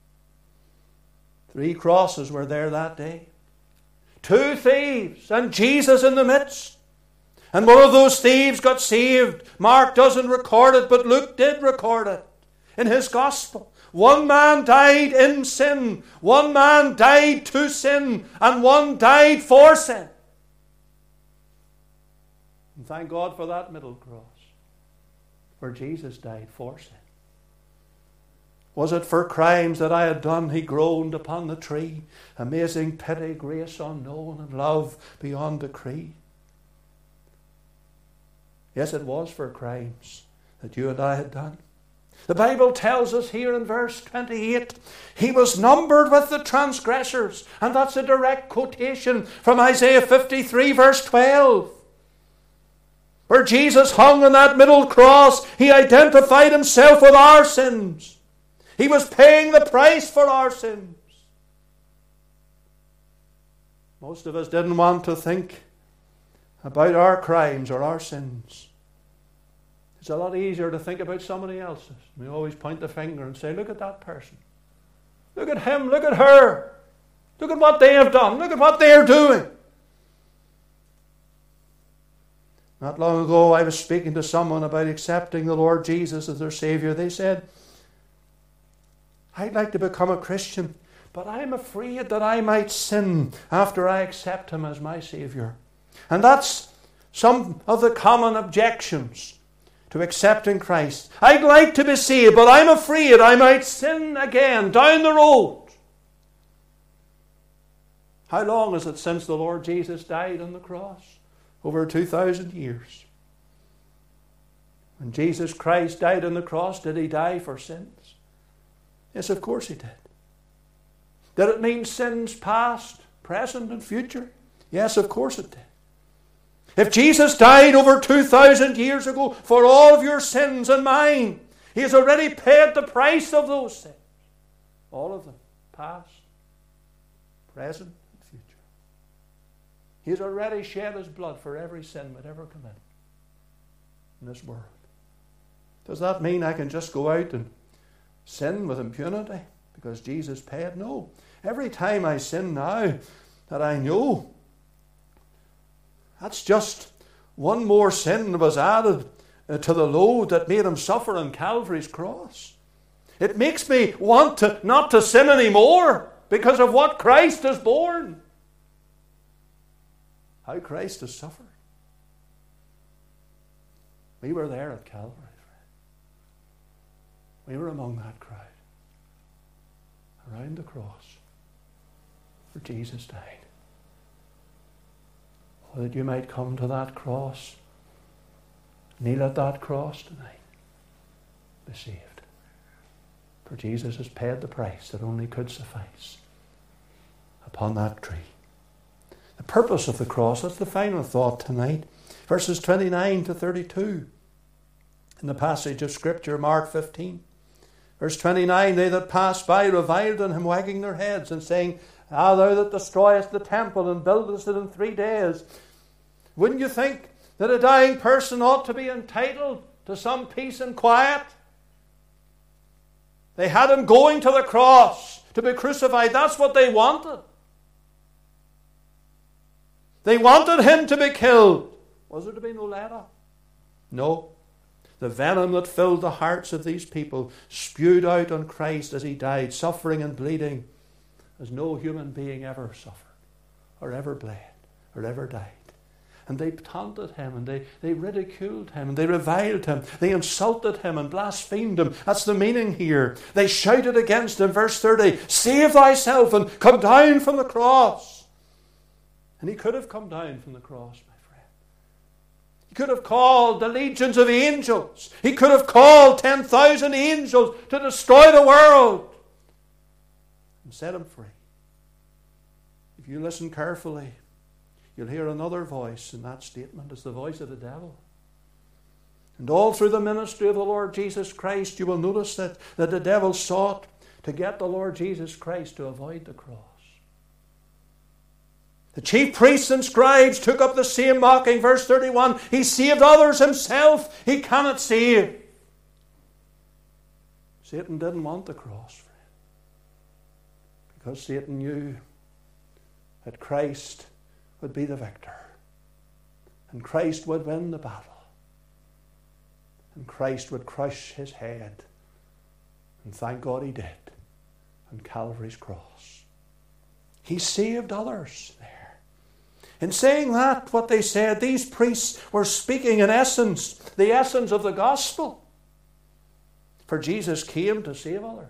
3 crosses were there that day. 2 thieves, and Jesus in the midst. And one of those thieves got saved. Mark doesn't record it, but Luke did record it in his gospel. One man died in sin, one man died to sin, and one died for sin. And thank God for that middle cross, where Jesus died for sin. Was it for crimes that I had done he groaned upon the tree? Amazing pity, grace unknown, and love beyond decree. Yes, it was for crimes that you and I had done. The Bible tells us here in verse 28, he was numbered with the transgressors. And that's a direct quotation from Isaiah 53 verse 12. Where Jesus hung on that middle cross, he identified himself with our sins. He was paying the price for our sins. Most of us didn't want to think about our crimes or our sins. It's a lot easier to think about somebody else's. We always point the finger and say, look at that person. Look at him, look at her. Look at what they have done. Look at what they are doing. Not long ago, I was speaking to someone about accepting the Lord Jesus as their Savior. They said, I'd like to become a Christian, but I'm afraid that I might sin after I accept him as my Savior. And that's some of the common objections to accepting Christ. I'd like to be saved, but I'm afraid I might sin again down the road. How long is it since the Lord Jesus died on the cross? over 2,000 years. When Jesus Christ died on the cross, did he die for sins? Yes, of course he did. Did it mean sins past, present and future? Yes, of course it did. If Jesus died over 2,000 years ago for all of your sins and mine, he has already paid the price of those sins. All of them. Past, present and future. He has already shed his blood for every sin we'd ever commit in this world. Does that mean I can just go out and sin with impunity because Jesus paid? No. Every time I sin now that I know, that's just one more sin that was added to the load that made him suffer on Calvary's cross. It makes me want not to sin anymore because of what Christ has borne. How Christ has suffered. We were there at Calvary, friend. We were among that crowd. Around the cross. Where Jesus died. Oh, that you might come to that cross. Kneel at that cross tonight. Be saved. For Jesus has paid the price that only could suffice upon that tree. The purpose of the cross, that's the final thought tonight. Verses 29 to 32 in the passage of Scripture, Mark 15. Verse 29, they that passed by reviled on him, wagging their heads and saying, Ah, thou that destroyest the temple and buildest it in 3 days. Wouldn't you think that a dying person ought to be entitled to some peace and quiet? They had him going to the cross to be crucified. That's what they wanted. They wanted him to be killed. Was there to be no let up? No. The venom that filled the hearts of these people spewed out on Christ as he died, suffering and bleeding as no human being ever suffered or ever bled or ever died. And they taunted him and they ridiculed him and they reviled him. They insulted him and blasphemed him. That's the meaning here. They shouted against him, verse 30, Save thyself and come down from the cross. And he could have come down from the cross, my friend. He could have called the legions of angels. He could have called 10,000 angels to destroy the world and set him free. If you listen carefully, you'll hear another voice in that statement. It's the voice of the devil. And all through the ministry of the Lord Jesus Christ, you will notice that the devil sought to get the Lord Jesus Christ to avoid the cross. The chief priests and scribes took up the same mocking. Verse 31, he saved others himself. He cannot save. Satan didn't want the cross, friend. Because Satan knew that Christ would be the victor. And Christ would win the battle. And Christ would crush his head. And thank God he did on Calvary's cross. He saved others there. In saying that, what they said, these priests were speaking in essence, the essence of the gospel. For Jesus came to save others.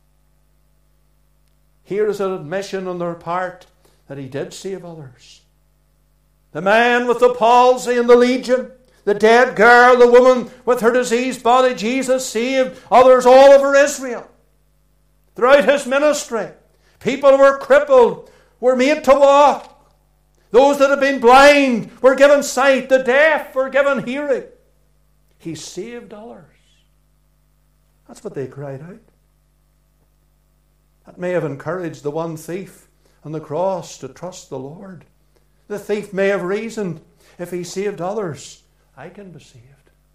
Here is an admission on their part that he did save others. The man with the palsy and the legion, the dead girl, the woman with her diseased body, Jesus saved others all over Israel. Throughout his ministry, people were crippled, were made to walk. Those that had been blind were given sight. The deaf were given hearing. He saved others. That's what they cried out. That may have encouraged the one thief on the cross to trust the Lord. The thief may have reasoned, if he saved others, I can be saved.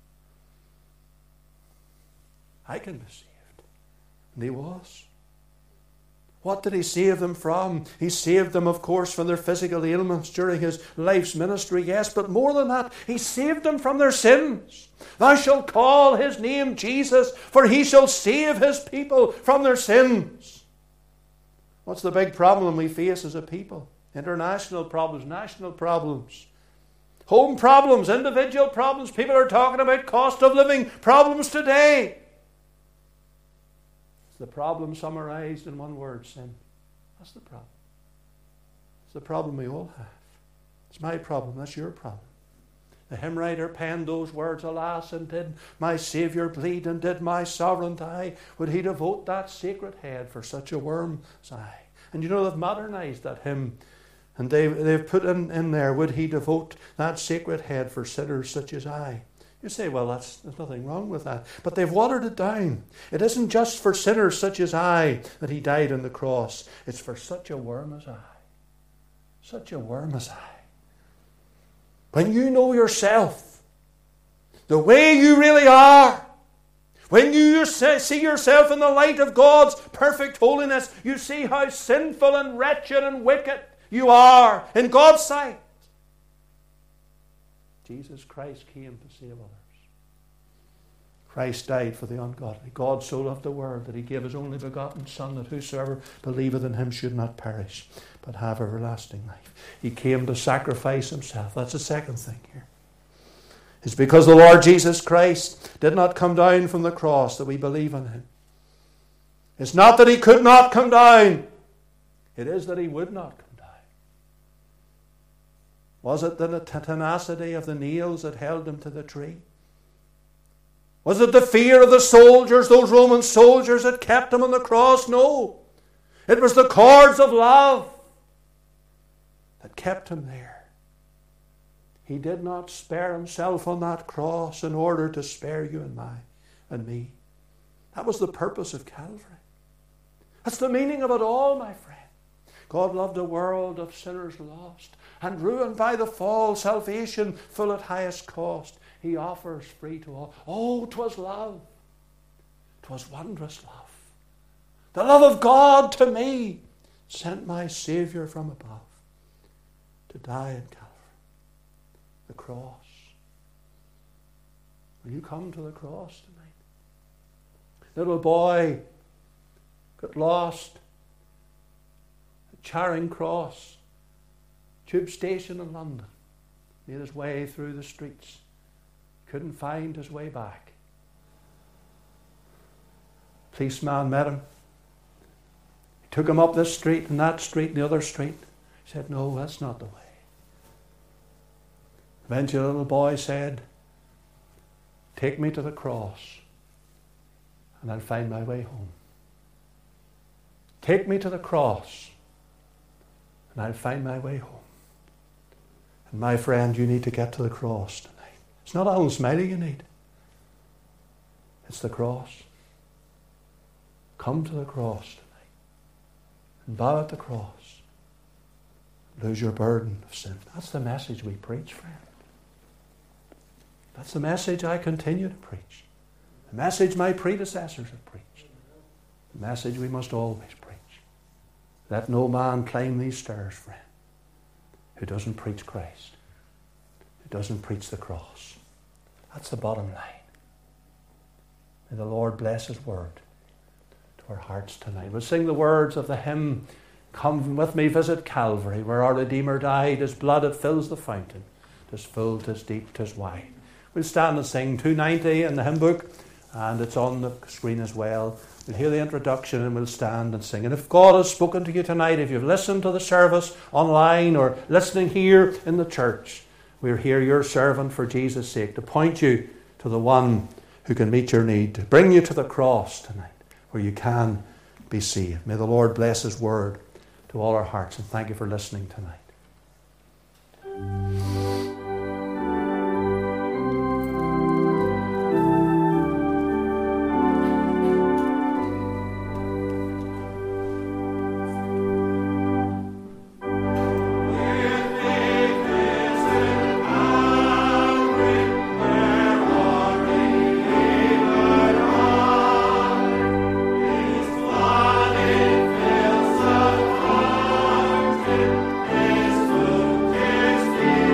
I can be saved. And he was. What did he save them from? He saved them, of course, from their physical ailments during his life's ministry, yes, but more than that, he saved them from their sins. Thou shalt call his name Jesus, for he shall save his people from their sins. What's the big problem we face as a people? International problems, national problems, home problems, individual problems. People are talking about cost of living problems today. The problem summarized in one word, sin. That's the problem. It's the problem we all have. It's my problem. That's your problem. The hymn writer penned those words, alas, and did my Saviour bleed, and did my sovereign die? Would he devote that sacred head for such a worm as I? And you know, they've modernized that hymn, and they've put in there, would he devote that sacred head for sinners such as I? You say, well, there's nothing wrong with that. But they've watered it down. It isn't just for sinners such as I that he died on the cross. It's for such a worm as I. Such a worm as I. When you know yourself, the way you really are, when you see yourself in the light of God's perfect holiness, you see how sinful and wretched and wicked you are in God's sight. Jesus Christ came to save others. Christ died for the ungodly. God so loved the world that he gave his only begotten Son, that whosoever believeth in him should not perish, but have everlasting life. He came to sacrifice himself. That's the second thing here. It's because the Lord Jesus Christ did not come down from the cross that we believe in him. It's not that he could not come down. It is that he would not come down. Was it the tenacity of the nails that held him to the tree? Was it the fear of the soldiers, those Roman soldiers, that kept him on the cross? No. It was the cords of love that kept him there. He did not spare himself on that cross in order to spare you and me. That was the purpose of Calvary. That's the meaning of it all, my friend. God loved a world of sinners lost and ruined by the fall, salvation full at highest cost. He offers free to all. Oh, 'twas love. 'Twas wondrous love. The love of God to me sent my Saviour from above to die at Calvary. The cross. Will you come to the cross tonight? Little boy got lost at Charing Cross, tube station in London. Made his way through the streets. Couldn't find his way back. Policeman met him. He took him up this street and that street and the other street. He said, no, that's not the way. Eventually the little boy said, take me to the cross and I'll find my way home. Take me to the cross and I'll find my way home. And my friend, you need to get to the cross tonight. It's not Alan Smiley you need. It's the cross. Come to the cross tonight and bow at the cross. Lose your burden of sin. That's the message we preach, friend. That's the message I continue to preach. The message my predecessors have preached. The message we must always preach. Let no man climb these stairs, friend, who doesn't preach Christ, who doesn't preach the cross. That's the bottom line. May the Lord bless his word to our hearts tonight. We'll sing the words of the hymn, Come with me, visit Calvary, where our Redeemer died. His blood, it fills the fountain. 'Tis full, 'tis deep, 'tis wide. We'll stand and sing 290 in the hymn book, and it's on the screen as well. We'll hear the introduction and we'll stand and sing. And if God has spoken to you tonight, if you've listened to the service online or listening here in the church, we're here, your servant, for Jesus' sake, to point you to the one who can meet your need, to bring you to the cross tonight, where you can be saved. May the Lord bless his word to all our hearts, and thank you for listening tonight. Is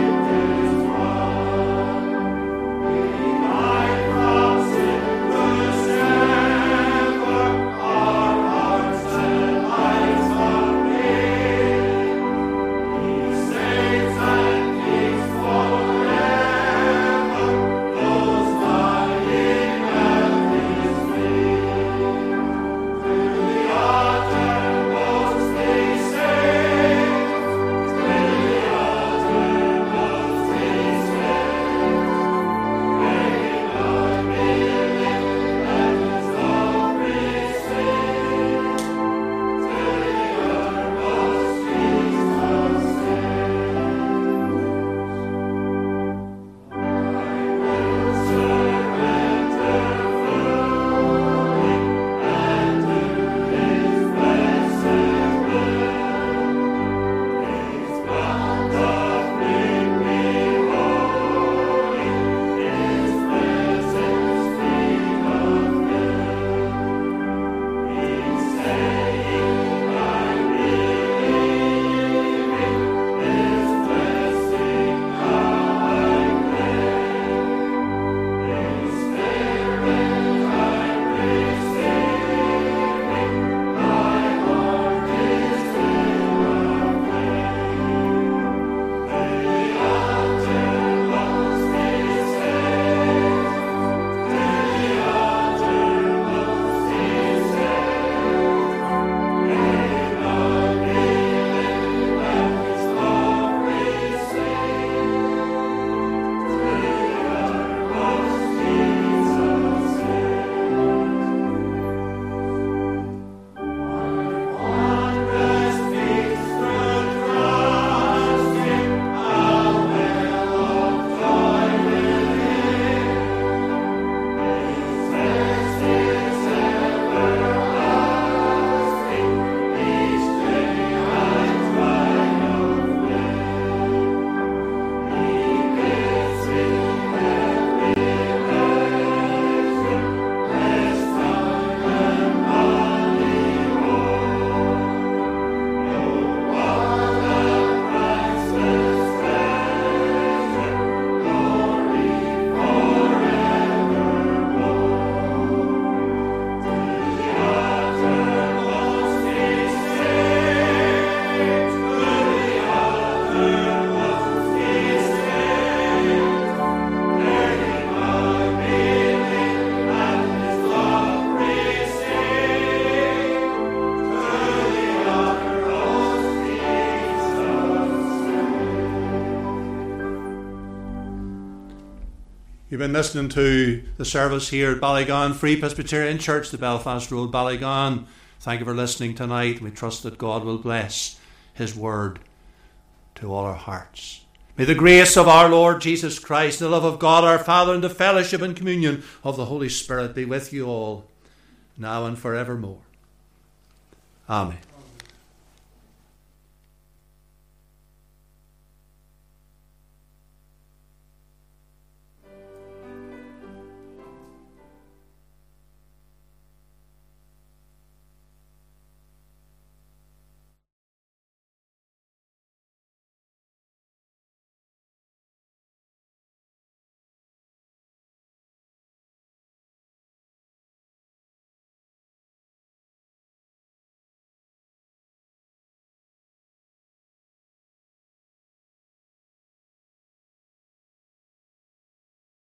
been listening to the service here at Ballygon Free Presbyterian Church, the Belfast Road, Ballygon. Thank you for listening tonight. We trust that God will bless his word to all our hearts. May the grace of our Lord Jesus Christ, the love of God our Father, and the fellowship and communion of the Holy Spirit be with you all, now and forevermore. Amen.